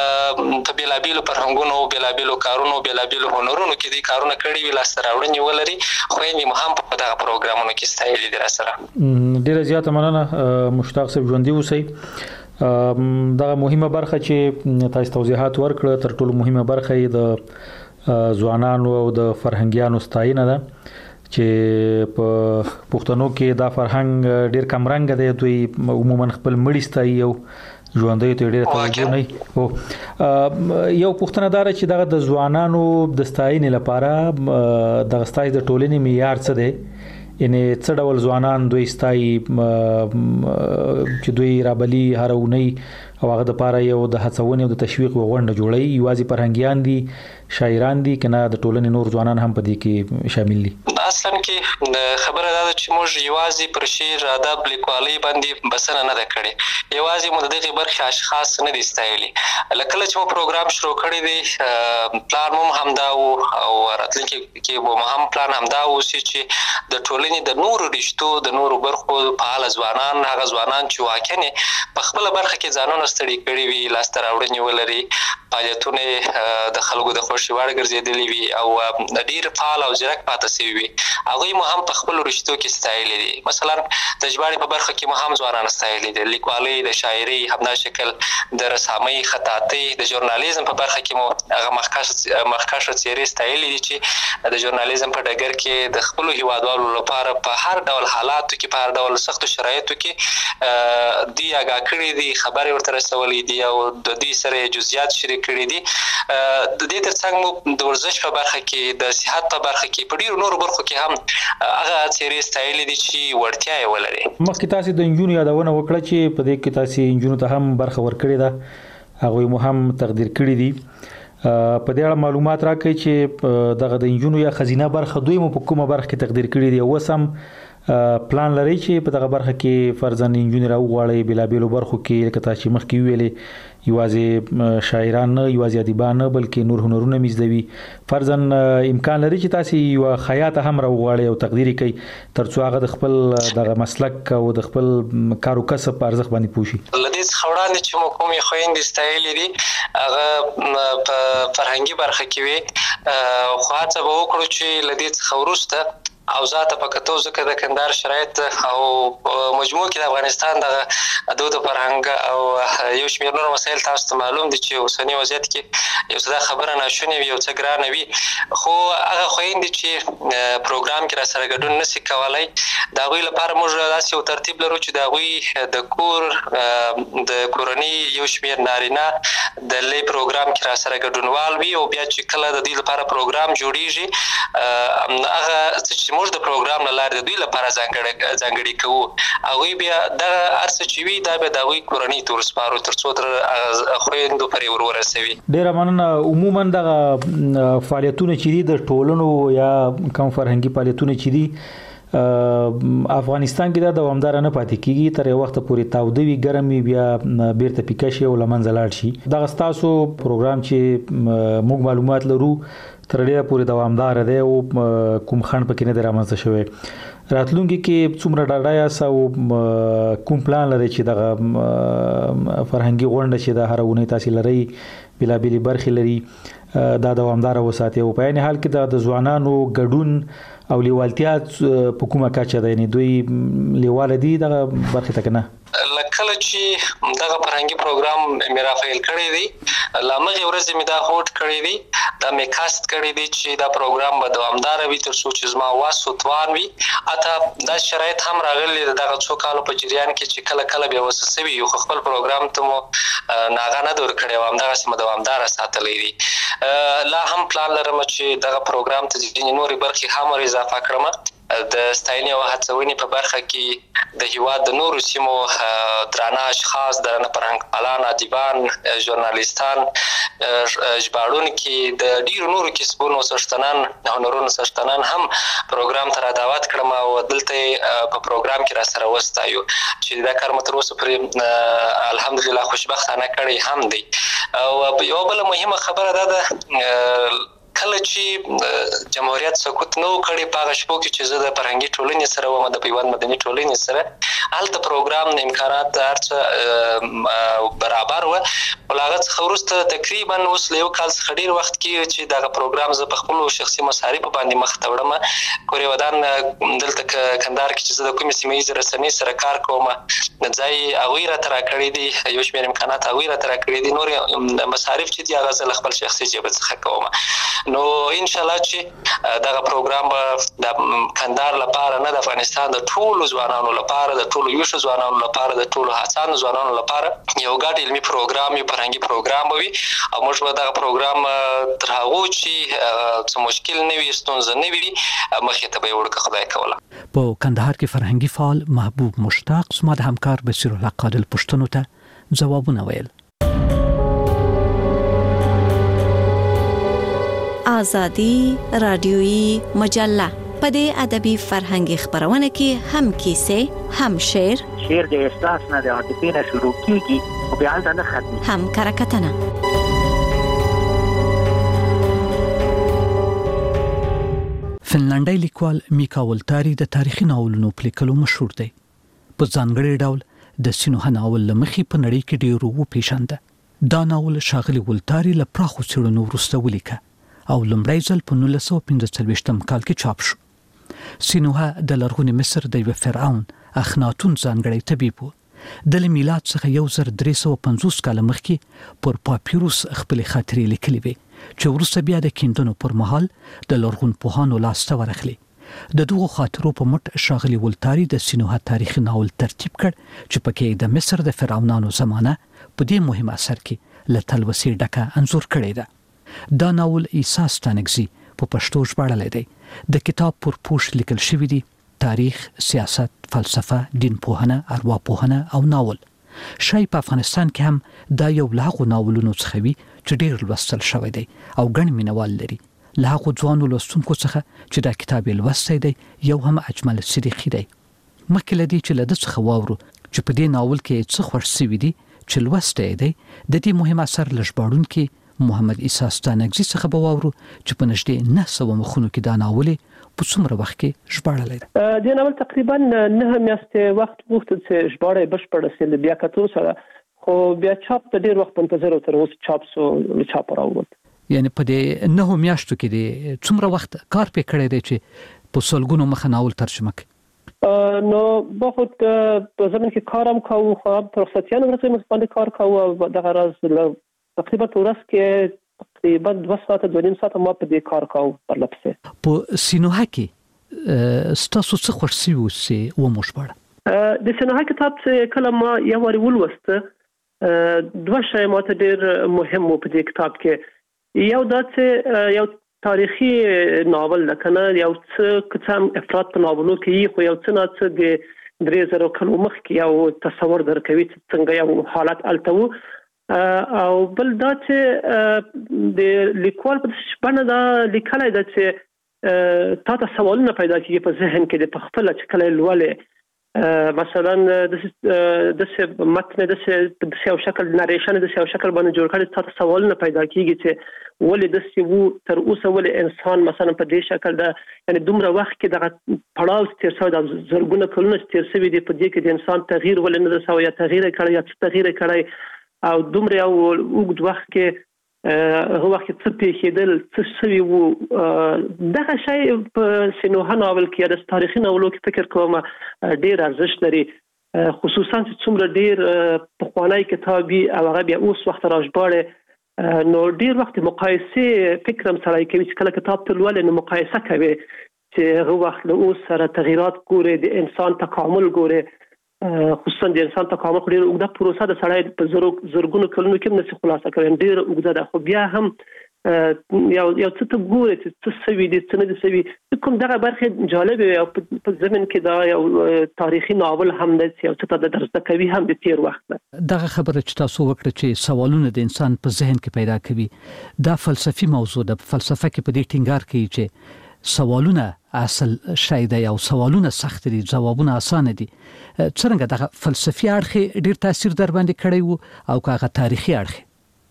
په بېلابېلو فرهنګونو، بېلابېلو کارونو، بېلابېلو هنرونو کې دې کارونه کړي وي، لاسته راوړنې ولري، خویندې مو هم په دغه پروګرامونو کې ستایلي دي. راسره ډېره زیاته مننه مشتاق صاحب، ژوندي اوسئ. دغه مهمه برخه چې تاسو توضیحات ورکړه، تر ټولو مهمه برخه یې د ځوانانو او د فرهنګیانو ستاینه ده چې په پښتنو کې دا فرهنګ ډېر کم رنګه دی، دوی عموما خپل مړي ستایي او ژوندیو ته ډېره توجه نه وي. یو پوښتنه دا ده چې دغه د ځوانانو د ستاینې لپاره دغه ستایي د ټولنې معیار څه دی؟ یعنې څه ډول ځوانان دوی ستایي چې دوی رابلي هره اونۍ او هغه دپاره یو د هڅونې او د تشویق یوه غونډه جوړوي؟ یوازې فرهنګیان دي، شاعران دي، که نه د ټولنې نور ځوانان هم په دې کې شامل دي؟ اصلا کې د خبره دا ده چې موږ یوازې پر شعر، ادب، لیکوالۍ باندې بسنه نه ده کړې، یوازې مو د دغې برخې اشخاص نه دي ستایلي. له کله چې مو پروګرام شروع کړی دی پلان مو هم همدا و او راتلونکي کې به مو هم پلان همدا اوسي چې د ټولنې د نورو رشتو، د نورو برخو فعاله ځوانان، هغه ځوانان چې واقعا په خپله برخه کې ځانونه ستړي کړي وي، لاسته راوړنې ولري، فعالیتونه د خلکو د خوښې وړ ګرځېدلي وي او ډېر فعال او ځیرک پاتې شوي وي، هغوی مو هم په خپلو رشتو کې ستایلي دي. مثلا د ژباړې په برخه کې مو هم ځوانان ستایلي دي، لیکوالۍ، د شاعرۍ، همدا شکل د رسامۍ، خطاطۍ، د ژورنالیزم په برخه کې مو هغه مخکښه څېرې ستایلي دي چې د ژورنالیزم په ډګر کې د خپلو هیوادوالو لپاره په هر ډول حالاتو کې، په هر ډول سختو شرایطو کې دوی آګاه کړي دي، خبرې ورته رسولي دي او د دوی سره جزئیات شریک کړي دي. د دې تر څنګ مو د ورزش په برخه کې، د صحت په برخه کې، په ډېرو نورو برخو کې هم هغه څېرې ستایلي دي چې وړتیا یې ولري. مخکې تاسې د نجونو یادونه وکړه چې په دې کې تاسې نجونو ته هم برخه ورکړې ده، هغوی مو هم تقدیر کړي دي. په دې اړه معلومات راکړئ چې دغه د نجونو یا ښځینه برخه دوی مو په کومه برخه کې تقدیر کړي دي، اوس هم پلان لرئ چې په دغه برخه کې فرضاً نجونې راوغواړئ بېلابېلو برخو کې، لکه تاسو چې مخکې وویلې یوازې شاعران نه، یوازې ادیبان نه، بلکې نور هنرونه مې زده وي. فرضاً امکان لري چې تاسو یوه خیاطه هم راوغواړئ او تقدیر یې کوئ تر څو هغه د خپل دغه مسلک او د خپل کار او کسب په ارزښت باندې پوه شي. له دې څخه وړاندې چې مو کومې خویندې ستایلې دي هغه په فرهنګي برخه کې وي، خو هڅه به وکړو چې له دې څخه وروسته اوضاع ته په کتو ځکه د کندهار شرایط او مجموع کې د افغانستان د دود فرهنګ او یو شمېر نور مسایل تاسو ته معلوم دي چې اوسنی وضعیت کې یو څه خبره ناشونې وي یو څه ګرانه وي خو هغه خويندې چې پروګرام کې را سره ګډون نشي کولای دا غوي لپاره موږ داسې یو ترتیب لرو چې دا غوي د کور د کورنۍ یو شمېر نارینه د لې پروګرام کې را سره ګډونوال وي او بیا چې کله د دې لپاره پروګرام جوړیږي هغه چې موږ د پروګرام نه لارې د دوی لپاره ځانګړي ځانګړي کوو هغه بیا د ارڅ چې وي دا به د دوی کورنۍ تور سپارو تر څو تر خويندو پرې ورورسوي. ډیر مننه. عموما د فعالیتونو چې دي د ټولنو یا کوم فرهنګي فعالیتونو چې دي افغانستان کې دا دوامدار نه پاتې کیږي تر یو وخت پورې تاودوي ګرمي بیا بیرته پیکشي او لمنځه لاړ شي. دا ستاسو پروګرام چې موږ معلومات لرو تر ډیره پورې دوامدار دی او کوم خند پکې نه درامځه شوی. راتلونکي کې څومره ډاډه یاست او کوم پلان لري چې دغه فرهنګي غونډه چې د هرونه تاسو لري بلابلی برخې لري دا دوامدار وساتي او په عین حال کې د ځوانانو ګډون او لیوالتیا په کومه کچه ده یعنی دوی لیواله دي دغه برخه تکنه لکه چې دغه فرهنګي پروګرام مې رافایل کړی دی لامغه ورځ مې دا هوټ کړی دی دا مې کاست کړی دی چې دا پروګرام به دوامدار وي تر څو چې زما واسو توان وي اته دا شرایط هم راغلي دغه څو کالو په جریان کې چې کله کله به وسوسوي یو خپل پروګرام ته مو ناغه نه دور کړی و هم دغه سم دوامدار ساتلې دي لا هم پلان لرم چې دغه پروګرام ته ځینې نورې برخې هم اضافه کړم د ستاینې او هڅونې په برخه کې د هیواد د نورو سیمو درانه اشخاص درانه فرهنګپالان ادیبان ژورنالیستان ژباړونکي د ډیرو نورو کسبونو سرشتنان هنرونو سرشتنان هم پروګرام ته را دعوت کړم او دلته په پروګرام کې را سره وستایو چې دا کار متر اوسه پر الحمدلله خوشبختانه کړی هم دی. او یو بل مهمه خبره ده ده کله چې جمهوریت سقوط نو کړي په شپو کې چې زه د فرهنګي ټولنې سره و د پیوند مدني ټولنې سره الته پروګرام د امکانات ارڅ برابر و ولغت خورسته تقریبا اوس له یو کال څخه ډیر وخت کې چې دا پروګرام زه په خپل شخصي مصارف باندې مخ ته وړم کوري ودان دلته کندهار کې چې زه د کومې سیمې رسنۍ سره کار کوم ځای اغویره تر کړی دي یو شمېر امکانات اغویره تر کړی دي نور مصارف چې دی هغه زه خپل شخصي جیب څخه کوم نو ان شاء الله چې دغه پروګرام د کندهار لپاره نه د افغانستان د ټولو ځوانانو لپاره د ټولو یو شو ځوانانو لپاره د ټولو هڅانو ځوانانو لپاره یو ګډ علمي پروګرام یو فرهنګي پروګرام وي او موږ به دغه پروګرام تر هغه چې څه مشکل نه وي ستونزه نه وي مخې ته به ورکه خدای کوله. په کندهار کې فرهنګي فعال محبوب مشتاق زما د همکار بصیر الله قادل پښتنو ته ځوابونه ویل. آزادی رادیویی مجله په دې ادبي فرهنګي خبرونه کې هم کیسې هم شعر شعر د احساس نه د عاطفې نه شروع کیږي او بیا نه ختمي هم کرکټنه فنلنډي لیکوال میکا ولتاری د تاریخي ناولونو په لیکلو مشهور دی. په ځانګړي ډول د سینوها ناول لمخې په نړۍ کې ډیرو وپیژنده. دا ناول شاغلي ولتاری له پراخو څېړنو وروسته ولیکه او لومړی ځل په نولس سوه پنځه څلوېښتم کال کې چاپ شو. سینوها د لرغوني مصر د یو فرعون اخناتون ځانګړی طبیب و. د میلاد څخه یو زر درې سوه پنځوس کال مخکې پر پاپیروس خپل خاطرې لیکلې وې چې وروسته بیا د کیندنو پر مهال د لرغونپوهانو لاسته ورغلې. د دغو خاطرو په مټ شاغلي ولتاری د سینوها تاریخي ناول ترتیب کړ چې پکې د مصر د فرعونانو زمانه په دې مهم اثر کې له تلوسې ډکه انځور کړی ده. دا ناول عیسی ستانکزي په پښتو ژباړلی دی. د کتاب پر پوښ لیکل شوی دی تاریخ، سیاست، فلسفه، دین پوهنه، ارواپوهنه او ناول. شاید په افغانستان کې هم دا یو له هغو ناولونو څخه وي چې ډېر لوستل شوی دی او ګڼ مینوال لري. له هغو ځوانو لوستونکو څخه چې دا کتاب یې لوستی دی یو هم اجمل صدیقي دی. مخکې له دې چې له ده څخه واورو چې په دې ناول کې څه خوښ شوي دي چې لوستی دی د دې مهم اثر له ژباړونکي محمد عیسی ستانکزي څخه به واورو چې په نږدې نه سوه مخونو کې دا ناول په څومره وخت کې ژباړلی دی. د ناول تقریبا نه میاشتې وخت وغوښتل چې ژباړه یې بشپړه سي له بیا کتو سره خو بیا چاپ ته ډېر وخت منتظر و تر اوسه چاپ سو له چاپه راووت. یعنې په دې نهو میاشتو کې د څومره وخت کار پې کړی دی چې په سلګونو مخه ناول ترجمه کړ. نو با خود په زمين کې کارم کوو، خو په رخصتیانو ورځې مې باندې کار کوو. دغه راز تقریبا په ورځ کې تقریبا دوه ساعته دوه نیم ساعته ما په دې کار کوو پر لپسه. په سینوها کې ستاسو څه خوښ شي وسه و مشبړه د سینوها کتاب چې کله ما یو وری ولوسته دوه شی ماته ډېر مهم و په دې کتاب کې. یو دا چې یو تاریخي ناول ده کنه، یو څه کڅم افراط په ناولو کې خو یو څه نه څه د درې زره کلو مخکې یو تصور درکوي چې څنګه یو حالت الته او بل دا چې د لیکوال په شپنه دا لیکلای ده چې تاسو سوالونه پیدا کیږي په ذهن کې د خپل چې کله لولې مثلا د د متن د څه شکل نریشن د څه شکل باندې جوړ کړي تاسو سوالونه پیدا کیږي چې ولې د څه تر اوسه ولې انسان مثلا په دې شکل دا یعنی دومره وخت کې د پړاو تیر شوی د زرګونه کلونه تیر شوی دی په دې کې د انسان تغییر ولې نه شوی یا تغییر کړی یا څه تغییر کړی او دومره یو وګد وخت کې هغه وخت څه پیښېدل څه شوی وو. دغه شی په سینوها ناول کې د تاریخي ناولو کې فکر کوم ډیر ارزښت لري، خصوصا چې څومره ډیر پخوانی کتابي او هغه بیا اوس وخت راژباړي. نو ډیر وخت مقایسه فکرم سره کوي چې کله کتاب ته لولې نو مقایسه کوي چې هغه وخت له اوس سره تغیرات ګوري، د انسان تکامل ګوري، خصوصا د انسان تکامل ډیر اوږده پروسه د سړی په زرو زرګونو کلونو کې نشي خلاصه کوي، ډیر اوږده ده. خو بیا هم یو یو څه ته ګوري چې څه سوي دي څه نه دي سوي. کوم دغه برخه جالب او په زمين کې دا یو تاریخي ناول هم دی چې یو څه ته درس کوي هم د تیر وخت ده. دغه خبره چې تاسو وکړه چې سوالونه د انسان په ذهن کې پیدا کوي دا فلسفي موضوع ده. فلسفه کې په دې ټینګار کوي چې سوالونه اصل شی دی او سوالونه سخت دي، جوابونه اسانه دي. څنګه دغه فلسفي اړخ ډیر تاثیر در باندې کړی وو او هغه تاریخي اړخ؟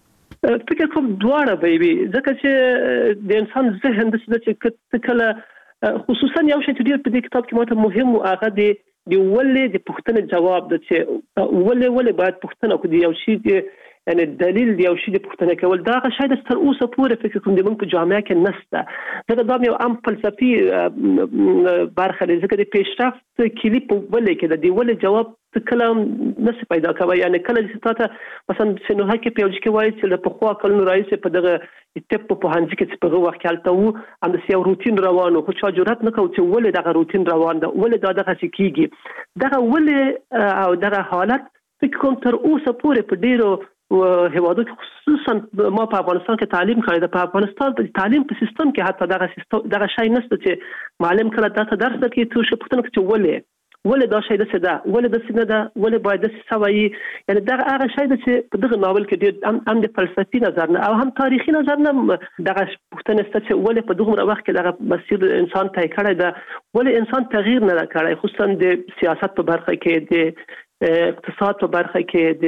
فکر کوم دواړه به وي، ځکه چې د انسان ذهن د څه چې کله خصوصا یو شی چې ډیر په دې کتاب کې ماته مهم او هغه د د ولې د پوښتنې جواب د چې ولې ولې باید پوښتنه وکړي یو شی د یعنی دلیل دی یو شی د پوښتنه کول. دا غا شاید تر اوسه پورې فکر کوم د موږ په جامعه کې نشته. دا د یو عام فلسفي برخه دی، ځکه د پیشرفت کلی په ولې کې د ولې جواب کلام نس پیدا کوي. یعنی کله چې تاسو مثلا سينوها کې پیوځ کې وایي چې په خوا کلونو رئیس په دغه ټپ په هانځ کې په وخت کې حالت وو هم د یو روتین روانو، خو چا جرأت نه کوي چې ولې دغه روتین روان ده، ولې دا دغه کیږي. دغه ولې او دغه حالت فکر کوم تر اوسه پورې په ډیرو هیوادو کې خصوصا ما په افغانستان کې تعلیم کړی ده. په افغانستان په تعلیم په سیستم کې حتی دغه سیستم دغه شی نشته چې معلم کله تاسو درس کوي ته څه پوښتنه کوي چې ولې ولې دا شی د څه ده، ولې د څه نه ده، ولې باید د څه وایي. یعنی دا هغه شی د چې په دغه ناول کې ډېر هم د فلسفي نظر نه او هم تاریخي نظر نه دغه پوښتنه ست چې ولې په دغه وخت کې دغه مسیر انسان طی کړی ده، ولې انسان تغییر نه کړی، خصوصا د سیاست په برخه کې، د اقتصاد په برخه کې،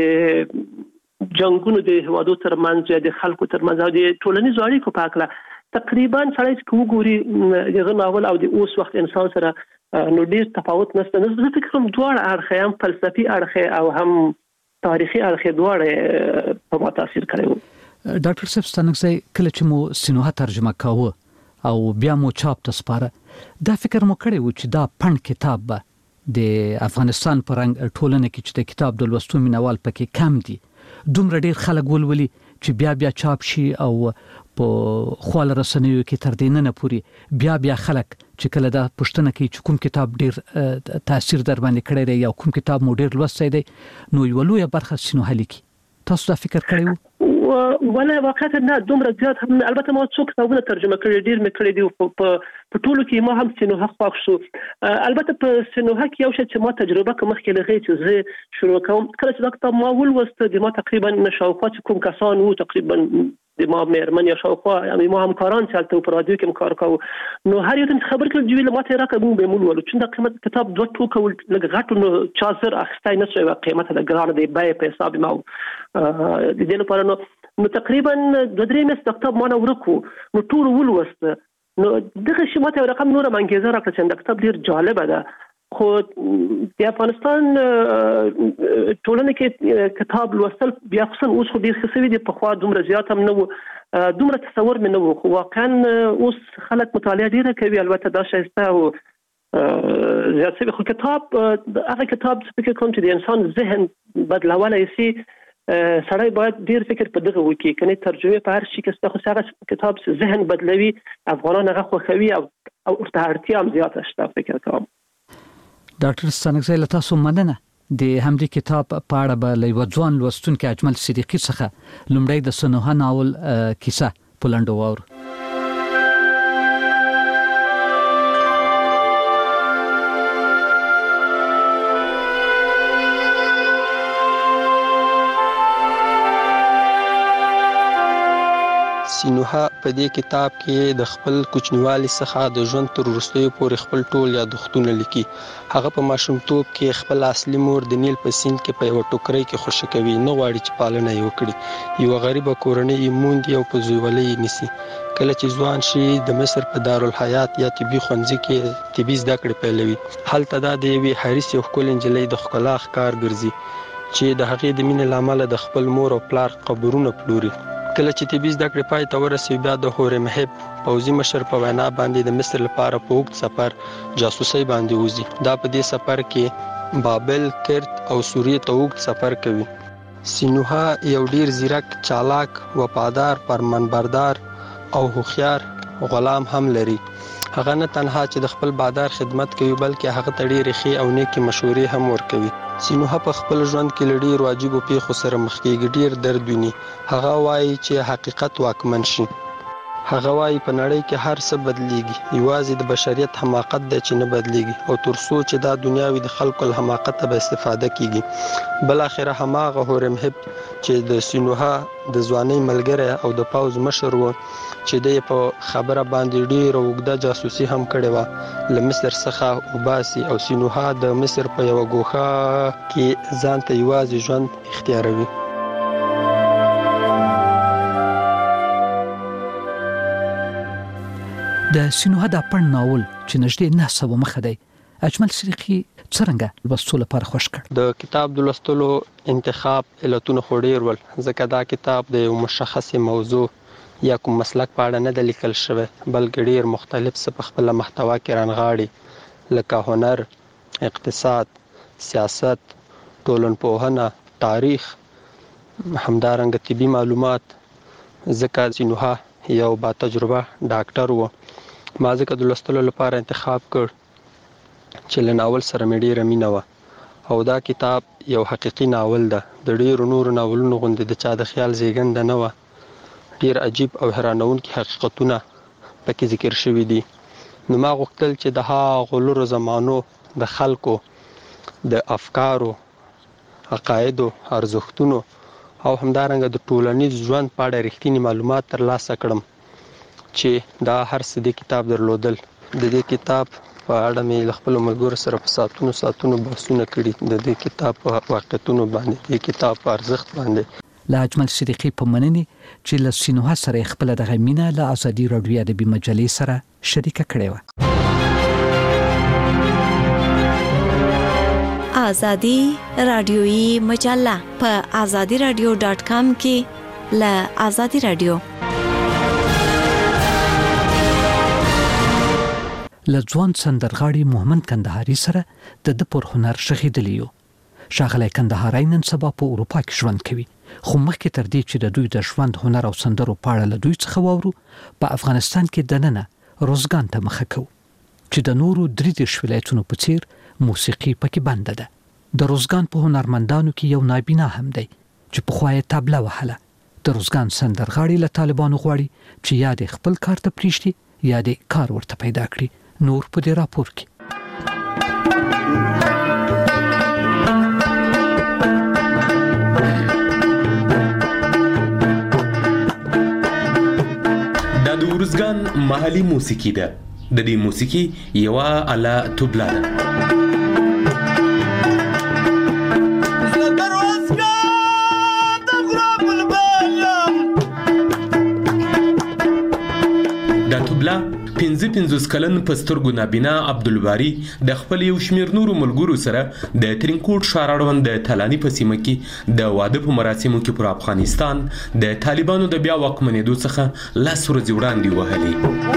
د جنگونو د هوادو ترمنځ، د خلکو ترمنځ او د ټولنیزو اړیکو په اړه. تقریبا سړی چې وګوري دغه ناول او د اوس وخت انسان سره نو ډیر تفاوت نشته. نو فکر کوم دواړه اړخ هم فلسفي اړخ او هم تاریخي اړخ دواړه په ما تاثیر کړی وو. ډاکټر صاحب ستنګسي کله چې مو سینوها ترجمه کاوه او بیا مو چاپ ته سپاره دا فکر مو کړی و چې دا پند کتاب به د افغانستان پر رنګ ټولنه کې چې د کتاب د لوستو مینوال پکې کم دي، دومره ډیر خلک ولولي چې بیا بیا چاپ شي او په خواله رسنیو کې تر دې نه پوري بیا بیا خلک چې کله دا پښتنه کې چې کوم کتاب ډیر تاثیر در باندې کړی دی یا کوم کتاب مو ډیر لوستی دی نو یو لوی برخه سینوها لیکي. تاسو دا فکر کړی وو؟ ولا واقعا نه دومره زیات هم، البته ما څو کتابونه ترجمه کړي ډیر مې کړي دي په ټولو کې ما هم سینوها خوښ شو. البته په سینوها کې یو شی چې ما تجربه کوم مخکې لغې چې زه شروع کوم کله چې دا کتاب ما ولوست د ما تقریبا نشاوخوا چې کوم کسان وو تقریبا د ما مېرمن یا شاوخوا یعنی ما همکاران چې هلته په رادیو کې کار کوو نو هر یو ته خبر کړل چې ما ته راکړه مونږ به مول ولو چې دا قیمت کتاب دوه ټوکه لږ غټ نو چا زر اخستای نه شوی قیمت د ګران دی بای په حساب ما د دې لپاره نو نو تقریبا د درې مېست کتاب ما نه ورکو نو ټول ولوست نو دغه شی ماته رقم نور منګیزه راکړه چې دا کتاب ډیر جالب ده خو د افغانستان ټولنه کې کتاب لوستل بیا خصوصا اوس خو ډیر ښه شوي دي، پخوا دومره زیات هم نه و، دومره تصور مې نه و، خو واقعا اوس خلک مطالعه ډیره کوي. البته دا شایسته او زیات شوي، خو کتاب هغه کتاب چې فکر کوم چې د انسان ذهن بدلولی شي، سړی باید ډیر فکر په دغه وکړي، کني ترجمه په هر شي کې څه خو هغه کتاب ذهن بدلوي، افغانان هغه خوښوي او او ورته اړتیا هم زیاته شته. فکر کوم ډاکټر ستانکزی له تاسو مننه. د همدې کتاب په اړه به له یو ځوان لوستونکي اجمل صدیقي څخه لومړی د سینوها ناول کیسه په لنډو واورو. سینوها په دې کتاب کې د خپل کوچنیوالي څخه د ژوند تر وروستیو پورې خپل ټول یادښتونه لیکي. هغه په ماشومتوب کې خپل اصلي مور د نیل په سیند کې په یو ټوکرۍ کې خوشی کوي، نه غواړي چې پالنه یې وکړي. یو غریبه کورنۍ یې موندي او په زویولۍ یې نیسي. کله چې ځوان شي د مصر په دارالحیات یا طبي ښوونځي کې طبي زده کړې پیلوي. هلته دا د یوې حریصې او ښکلې نجلۍ د ښکلا ښکار ګرځي چې د هغې د مینې له امله د خپل مور او پلار قبرونه پلوري. کله چې طبي زده کړې پای ته ورسوي، بیا د هورې محب پوځي مشر په وینا باندې د مصر لپاره په اوږد سفر جاسوسۍ باندې وځي. دا په دې سفر کې بابل، کرت او سوریې ته اوږد سفر کوي. سینوها یو ډیر زیرک، چالاک، وفادار، فرمانبردار او هوښیار غلام هم لري. هغه نه تنها چې د خپل بادار خدمت کوي، بلکې هغه ته ډېرې ښې او نیکې مشورې هم ورکوي. سینوها په خپل ژوند کې له ډېرو عجیبو پیښو سره مخ کېږي، ډېر درد ویني. هغه وایي چې حقیقت واکمن شي. هغه وایي په نړۍ کې هر څه بدلیږي، یوازې د بشریت حماقت دی چې نه بدلیږي، او تر څو چې دا دنیا وي د خلکو له حماقته به استفاده کیږي. بل اخره هماغه هورې محب چې د سینوها د ځوانۍ ملګری او د پوځ مشر و، چې د په خبره باندې ډیره اوږده جاسوسي هم کړې وه، له مصر څخه وباسي او سینوها د مصر په یوه ګوښه کې ځان ته یوازې ژوند اختیاروي. د سینوها د پړ ناول چې نږدې نه سوه مخه دی، اجمل صدیقي څرنګه لوستو لپاره خوښ کړ؟ د کتاب د لوستلو انتخاب علتونه خو ډېر ول، ځکه دا کتاب د یو مشخصې موضوع یا کوم مسلک په اړه نه دی لیکل شوی، بلکې ډېر مختلف څه په خپله محتوا کې رانغاړي، لکه هنر، اقتصاد، سیاست، ټولنپوهنه، تاریخ، همدارنګه طبي معلومات. ځکه سینوها یو با تجربه ډاکټر و. ما ځکه د لوستلو لپاره انتخاب کړ چې له ناول سره مې ډېره مینه وه، او دا کتاب یو حقیقي ناول ده، د ډېرو نورو ناولونو غوندې د چا د خیال زیږنده نه وه. ډېر عجیب او حیرانونکي حقیقتونه پکې ذکر شوي دي. نو ما غوښتل چې د هغو لرو زمانو د خلکو د افکارو، عقایدو، ارزښتونو او همدارنګه د ټولنیز ژوند په اړه رښتینی معلومات ترلاسه کړم، چې دا هر څه د کتاب درلودل. د دې کتاب په اړه مې له خپلو ملګرو سره په ساعتونو ساعتونو بحثونه کړي، د دې کتاب په واقعیتونو باندې، د کتاب په ارزښت باندې. له اجمل صدیقي په مننې چې له سینوها سره خپل دغه مینه له ازادي راډیو ادبي مجلې سره شریکه کړې وه. ازادي راډیوي مجله په ازادي راډیو ډاټ کام کې له ازادي راډیو له ځوان سندرغاړي محمد کندهاري سره د د پر هنر شخیدلی یو. شاغلی کندهاري نن سبا په اروپا کې ژوند کوي، خو مخکې تر دې چې د دوی د ژوند، هنر او سندرو په اړه له دوی څخه واورو، په افغانستان کې دننه روزګان ته مخه کوو چې د نورو درې دېرش ولایتونو په څیر موسیقي پکې بنده ده. د روزګان په هنرمندانو کې یو نابینا هم دی چې پخوا یې طبله وهله. د روزګان سندرغاړي له طالبانو غواړي چې یا د خپل کار ته پریږدي یا د کار ورته پیدا کړي. نور په دې راپور کې دا د روزګان محلي موسیقي ده. د دې موسیقي یوه اله طبله ده. دا طبله پنځه پنځوس کلن په سترګو نابینا عبدالباري د خپل یو شمېر نورو ملګرو سره د ترینکوټ ښار اړوند د تلاني په سیمه کې د واده په مراسمو کې پر افغانستان د طالبانو د بیا واکمنېدو څخه لس ورځې وړاندې وهلې.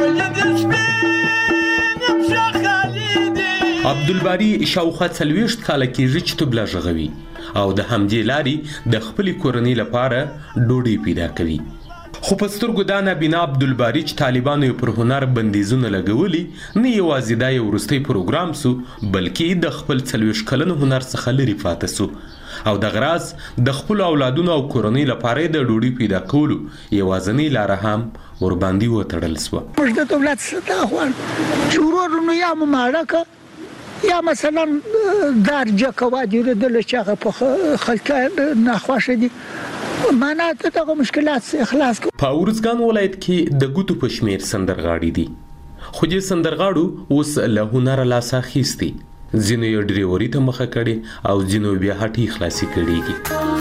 عبدالباري شاوخوا څلوېښت کاله کېږي چې طبله غږوي او د همدې لارې د خپلې کورنۍ لپاره ډوډۍ پیدا کوي. خو په سترګو دا نابینا عبدالباري چې طالبانو یې پر هنر بندیزونه لګولي نه یوازې دا یو وروستی پروګرام سو بلکې د خپل څلوېښت کلن هنر څخه لرې پاته سو او دغه راز د خپلو اولادونو او کورنۍ لپاره د ډوډۍ پیدا کولو یوازینۍ لاره هم ورباندې وتړل سوه. موږ د دولت څخه دا غواړو چې ورورونو یا مو ماړه که یا مثلا درجه کوه دیردل چې هغه په خلکه ناخوښه دي معنا ته دغه مشکلات اخلاص کو. په ارزګان ولایت کې د ګوتو په شمیر سندرغاړي دي خو دې سندرغاړو اوس له هنره لاس اخیستي. ځینو یې ډریوري ته مخه کړې او ځینو بیا هټۍ خلاصي کړېږي.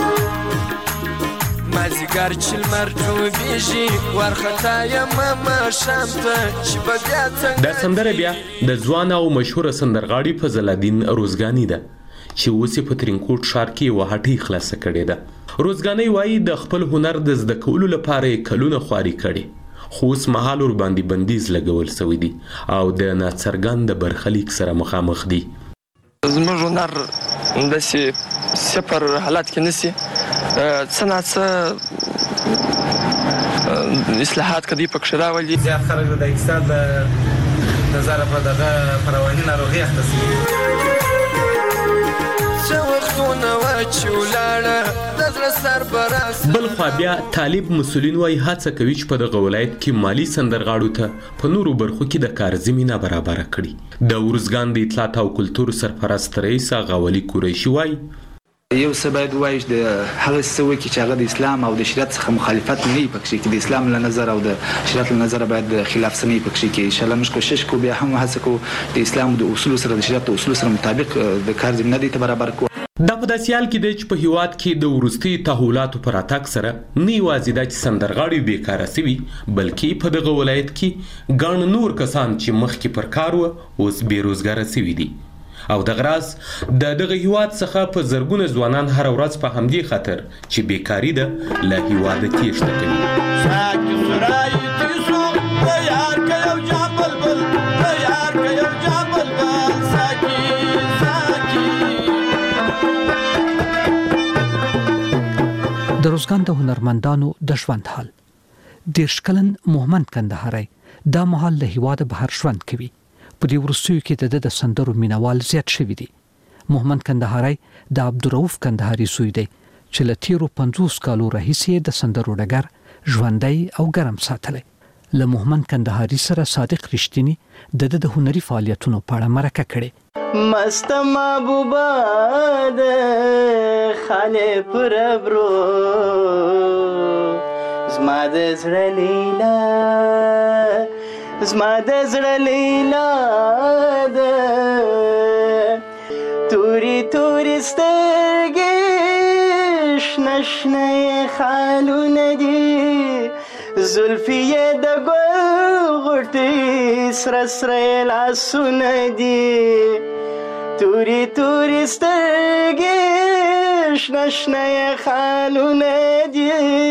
مازیګر چې لمر ډوبېږي وارخطا یم ماښام ته چې به بیا څنګه. دا سندره بیا د ځوان او مشهوره سندرغاړي فضل الدین روزګاني ده چې اوس یې په ترینکوټ ښار کې یوه هټۍ خلاصه کړې ده. روزګانۍ وایي د خپل هنر د زده کولو لپاره یې کلونه خواري کړې خو اوس مهال ورباندې بندیز لګول سوی دي او د ناڅرګند برخلیک سره مخامخ دي. زموږ هنر همداسې صفر حالت کې نشي څه ناڅه اصلاحات که دوی پکښې راولي. زیات خلک د اقتصاد له نظره په دغه په رواني ناروغۍ اخته شوي. بل خوا بیا طالب مسولین وایي هڅه کوي چې په دغه ولایت کې مالي سندرغاړو ته په نورو برخو کې د کار زمینه برابره کړي. د ارزګان د اطلاعات او کلتور سرپرست رئیس غاولي قریشي وایي یو څه باید ووایي د هغه څه وکړي چې هغه د اسلام او د شریعت څخه مخالفت نه وي پکښې کې د اسلام له نظره او د شریعت له نظره باید د خلاف څه نه وي پکښې کې. انشاءالله موږ کوشش کوو بیا هم هڅه کوو د اسلام د اصولو سره د شریعت د اصولو سره مطابق د کار زمینه دې ته برابر کوو. دا په داسې حال کې دی چې په هیواد کې د وروستي تحولاتو پر راتګ سره نه یوازې دا چې سندرغاړي بیکاره سوي بلکې په دغه ولایت کې ګڼ نور کسان چې مخکې پر کار وه اوس بېروزګاره سوي دي او دغه راز د دغه هیواد څخه په زرګونه ځوانان هره ورځ په همدې خاطر چې بیکاري ده له هیواده تېښته کوي. د روزګان د هنرمندانو د ژوند حال. دېرش کلن محمد کندهاري دا مهال له هیواده بهر ژوند کوي. په دې وروستیو کې د د سندرو مینوال زیات شوي دي. محمد کندهاري د عبدالرؤف کندهاري زوی دی چې له تیرو پنځوس کالو راهیسې د سندرو ډګر ژوندی او ګرم ساتلی. له محمد کندهاري سره صادق رښتینی د د هنري فعالیتونو په اړه مرکه کړې. مست محبوبه د خاله پر برو زما د زړه لیلا زما د زړه لیلا د توري توري سترګې شنه شنه خالونه دي زلفي د ګل غوټې سره سره لاسونه دي توري توري سترګې شنه شنه خالونه دي.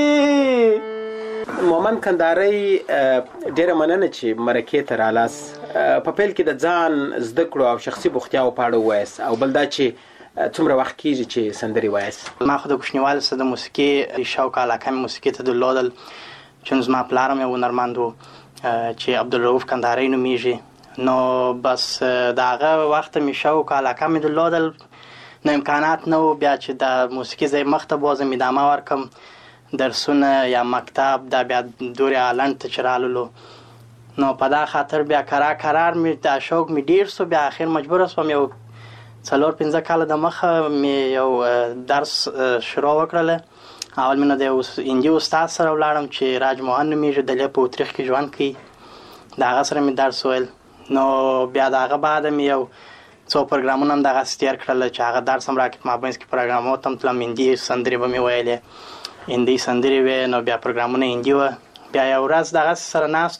محمد کندهاري ډېره مننه چې مرکې ته رالاست. په پیل کې د ځان زده کړو او شخصي بوختیاو په اړه ووایاست او بل دا چې څومره وخت کېږي چې سندرې وایاست. ما خو د کوچنیوالي څخه د موسیقي شوق علاقه مې موسیقي ته درلودل چون زما پلار مې هنرمند و چې عبدالرؤف کندهاري نومیږي. نو بس د هغه وخت مې شوق علاقه مې درلودل نو امکانات نه و بیا چې د موسیقي ځای مخ ته بوځم ادامه ورکړم درسونه یا مکتب دا بیا دورې هالنډ ته چې راللو نو په دا خاطر بیا کرار کرار مې دا شوق مې ډېر سو بیا اخر مجبوره سوم یو څلور پنځه کاله د مخه مې یو درس شروع وکړله. اول مې نو د هندي استاد سره ولاړم چې راج موهن نومیږي دلته په اتریخ کې ژوند کوي د هغه سره مې درس ویل. نو بیا د هغه بعد مې یو څو پروګرامونه هم دغسې تېر کړل چې هغه درس هم راکړ په مابینځ کې پروګرامونو ته هم تلم هندي سندرې به مې ویلې هندي سندرې وې نو بیا پروګرامونه هندي وه. بیا یو ورځ دغسې سره ناست وم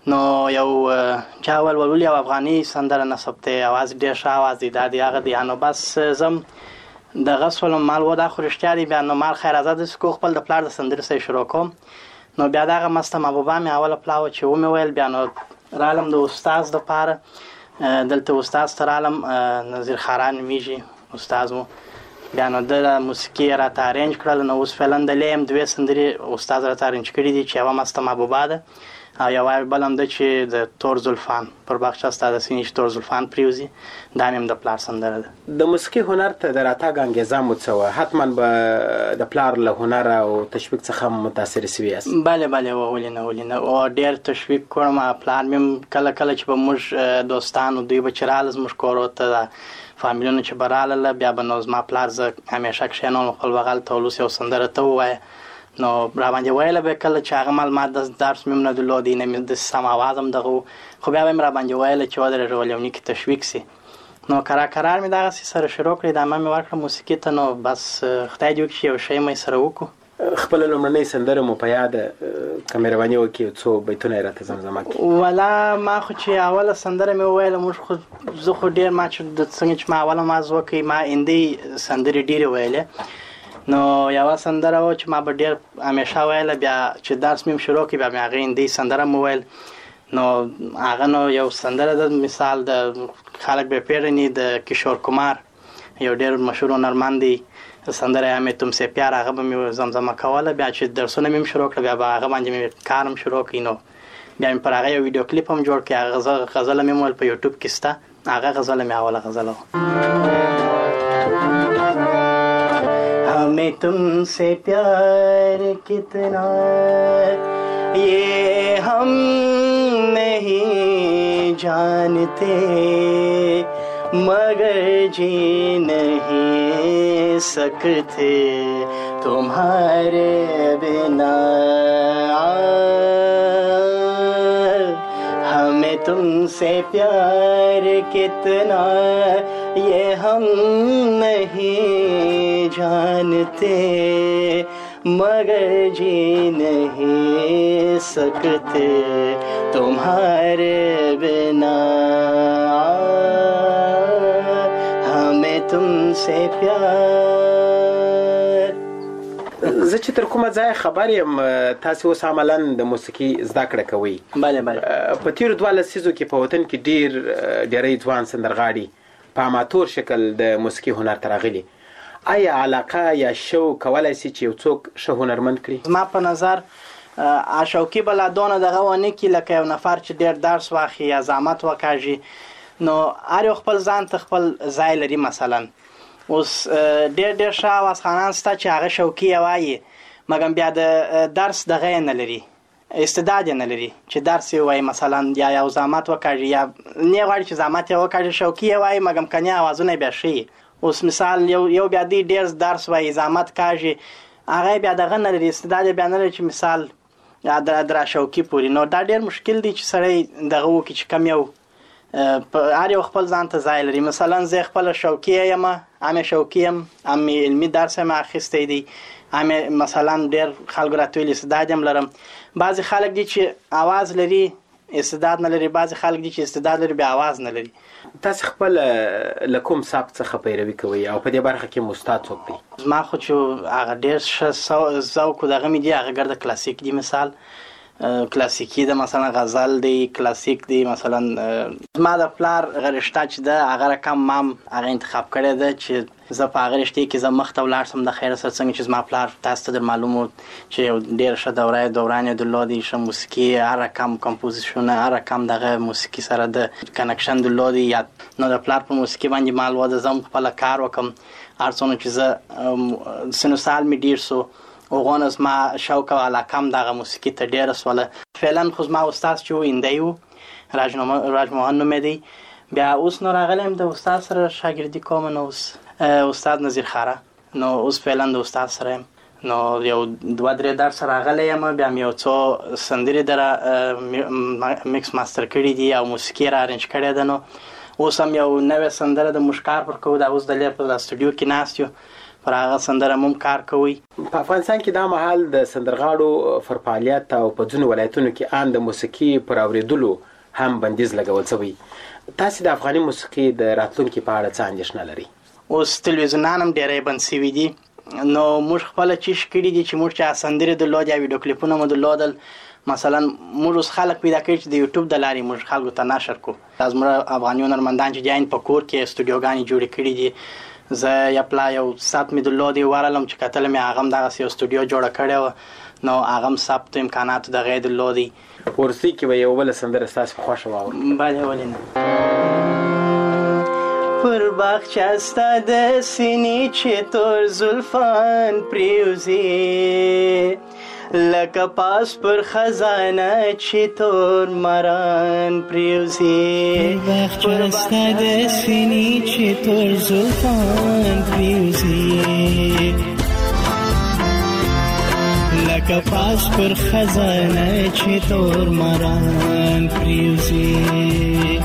نو یو چاول ولول یو افغاني سندره نسب ته आवाज ډیر ښه आवाज دی دا دی هغه دی نو بس زم د غسل مال ودا خورشتیا دی بیا نو مال خیر آزاد سکو خپل د پلار د سندره سره شروع کوم نو بیا دغه مسته محبوبه مې اوله پلاو چې و مې ویل بیا نو رالم د استاد د پاره دلته استاد تر عالم نظیر خاران میږي استاد مو بیا نو د موسیقي را تارنج کړل نو اوس فلند لیم دوه سندري استاد را تارنج کړی دي چې هغه مسته محبوبه ده او یو بلم د چې د تور زلفان پر باغچه استاد سینې تور زلفان پریوزي دا مې د پلار سندره ده د موسیقي هنر ته د راتګ انګیزه مو څه حتما به د پلار له هنر او تشویق څخه متاثر شوی یاست bale bale ولینه ولینه او ډیر تشویق کوم پلار مې کله کله چې به موږ دوستانو دوی به چرال زموږ کورو ته فامیلونو چې براله بیا به نو زما پلار زه همیشه کښینول خپل بغل ته ولوس یو سندره ته ووایه نو را باندې ویله به کله چې هغه مال ما د درس مې نه درلودی نه مې د سم اوازم دغه خو بیا به مې را باندې ویله چې ودرې ژولېوني کې تشویق سي نو کرا کرار مې دغه سره شروع کړی د ما مې ورکړه موسیقي ته نو بس خدای دې وکړي یو شی مې سره وکړو خپل لومړنۍ سندره مو په یاد کمرباني وکړي څو بیتونه راته زمزمه کړي ولا ما خو چې اوله سندره مې ویله موږ خو زه خو ډیر ما چې د څنګه چې ما اوله ماز وکړي ما اندي سندرې ډیرې ویلې نو یو سندره و چې ما به ډیر همیشه ویله بیا چې درس مې شروع کړي بیا مې هغه اندي سندره مو ویل نو هغه نو یو سندره د مثال د خلک به پیرنی د کشور کمار یو ډیر مشهور هنرمند دی سندره همه تم سه پیار هغه به زمزمه کوله بیا چې درسونه مې شروع کړ بیا هغه باندې مې کارم شروع کړ نو بیا مې پر هغه یو ویډیو کلیپ هم جوړ کړ هغه غزل مې مول په یوټیوب کې ستا هغه غزل مې اوله غزل हमें तुमसे प्यार कितना ये हम नहीं जानते मगर जी नहीं सकते तुम्हारे बिना हमें तुमसे प्यार कितना ये हम नहीं जानते मगर जी नहीं सकते तुम्हारे बिना हमें तुमसे प्यार زه چې تر کومه ځای خبر یم تاسو اوس عملاً د موسیقي زده کړه کوئ bale bale په تیرو دوه لسیزو کې په وطن کې ډیر ډیری ځوان سندرغاړي په اماتور شکل د موسیقي هنر ته راغلي آیا علاقه یا شوق کولای شي چې یو څوک ښه هنرمند کړي ما په نظر شوقي بلادونه دغه ونه کې لکه یو نفر چې ډیر درس واخی یا زحمت وکړي نو هر یو خپل ځان ته خپل ځای لري مثلا اوس ډېر ډېر ښه اوازخانان شته چې هغه شوقي وایي مګر بیا د درس دغه نه لري استعداد نه لري چې درس وایي مثلا یا یو زحمت وکړي یا نه غواړي چې زحمت وکړي شوقي وایي مګر کني اوازونه بیا شي اوس مثال یو یو بیا دی ډېر درس وایي زحمت کوي هغه بیا دغه نه لري استعداد بیا نه لري چې مثال یا در شوقي پوری نو دا ډېر مشکل دی چې سړی دغه وکړي چې کم یو هر یو خپل ځان ته ځای لري مثلا زه خپل شوقي یم امه شوقي یم امه علمي درس ما اخیستی دی امه مثلا ډېر خلک راتویل استعداد هم لرم بعضی خلک دي چې आवाज لري استعداد نه لري بعضی خلک دي چې استعداد لري به आवाज نه لري تاسو خپل لکوم سبق څخه پیروي کوي او په دې برخه کې استاد څوک دی ما خو چې هغه ډېر ذوق دغه مې دی هغه ګرځي کلاسیک دی مثال کلاسیکی ده مثلا غزل دی کلاسیک دی مثلا ما د پلار غرشته چې ده هغه رقم مام هغه انتخاب کړی ده چې زه په هغه رشته کې زه مخته ولاړ سم د خیر سره څنګه چې زما پلار تاسو ته معلومو چې ډېر ښه دوره دوران درلودي ښه موسیقي هر رقم کمپوزیشن هر رقم دغه موسیقي سره د کنکشن درلودي یا نو د پلار په موسیقي باندې مال وده زم خپل کار وکم ارڅونه چې زه سنو سال می ډیر سو اوغونس ما شوق او علاقم دغه موسیقي ته ډیر سواله فعلا خو ما استاد چې ویندایو راجنو راجموهن نو مې دی بیا اوس نو راغلم د استاد سره شاګردي کوم نو استاد نظیر خاره نو اوس فعلا د استاد سره نو یو دوه درې درس راغلی یم بیا مې یو څو سندرې در میکس ماستر کړي دي او موسیقي را ارنج کړی ده نو اوس هم یو نوې سندره د مشکار پر کو دا اوس د لیر په استودیو کې ناست یو پر هغه سندره مم کار کوي. په افغانستان کې دا مهال د سندرغاړو پر فعالیت او په ځینو ولایتونو کې ان د موسیقي پر اوریدلو هم بندیز لګول شوی. تاسو د افغاني موسیقي د راتلونکي په اړه څه اندېښنه لري؟ اوس تلویزیونان هم ډېرې بند شوي دي، نو موږ خپله چیش کړي دي چې موږ چې سندرې درلودې یا ویډیو کلیپونه مو درلودل، مثلا موږ اوس خلک پیدا کړي چې د یوټیوب د لارې موږ خلکو ته نشر کړو. زموږ افغاني هنرمندان چې جاین په کور کې استودیوګانې جوړې کړي دي. زه یا پلا یو سات مې درلودې ورغلم چې کتل مې هغه هم دغسې یو استودیو جوړه کړې وه، نو هغه هم ثبت امکاناتو دغه یې درلودې. ورسي کې به یو بله سندره ستاسو په خوښه واورو؟ بله، ولې نه. پر باغچه ستا د سینې چې تور زلفان پریوزي، لکه پاس پر خزانه چې تور ماران پریوزي. پر باغچه د سینې چې تور زلفان پریوزي، لکه پاس پر خزانه چې تور ماران پریوزي.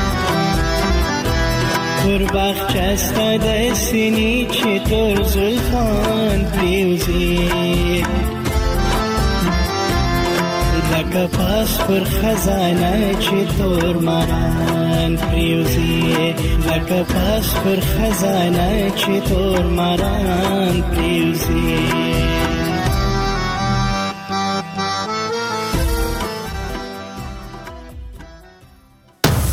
پر باغچه ستا د سینې چې تور زلفان پریوزي، لکه پاس پر خزانه چې تور ماران پریوزي، لکه پاس پر خزانه چې تور ماران پریوزي.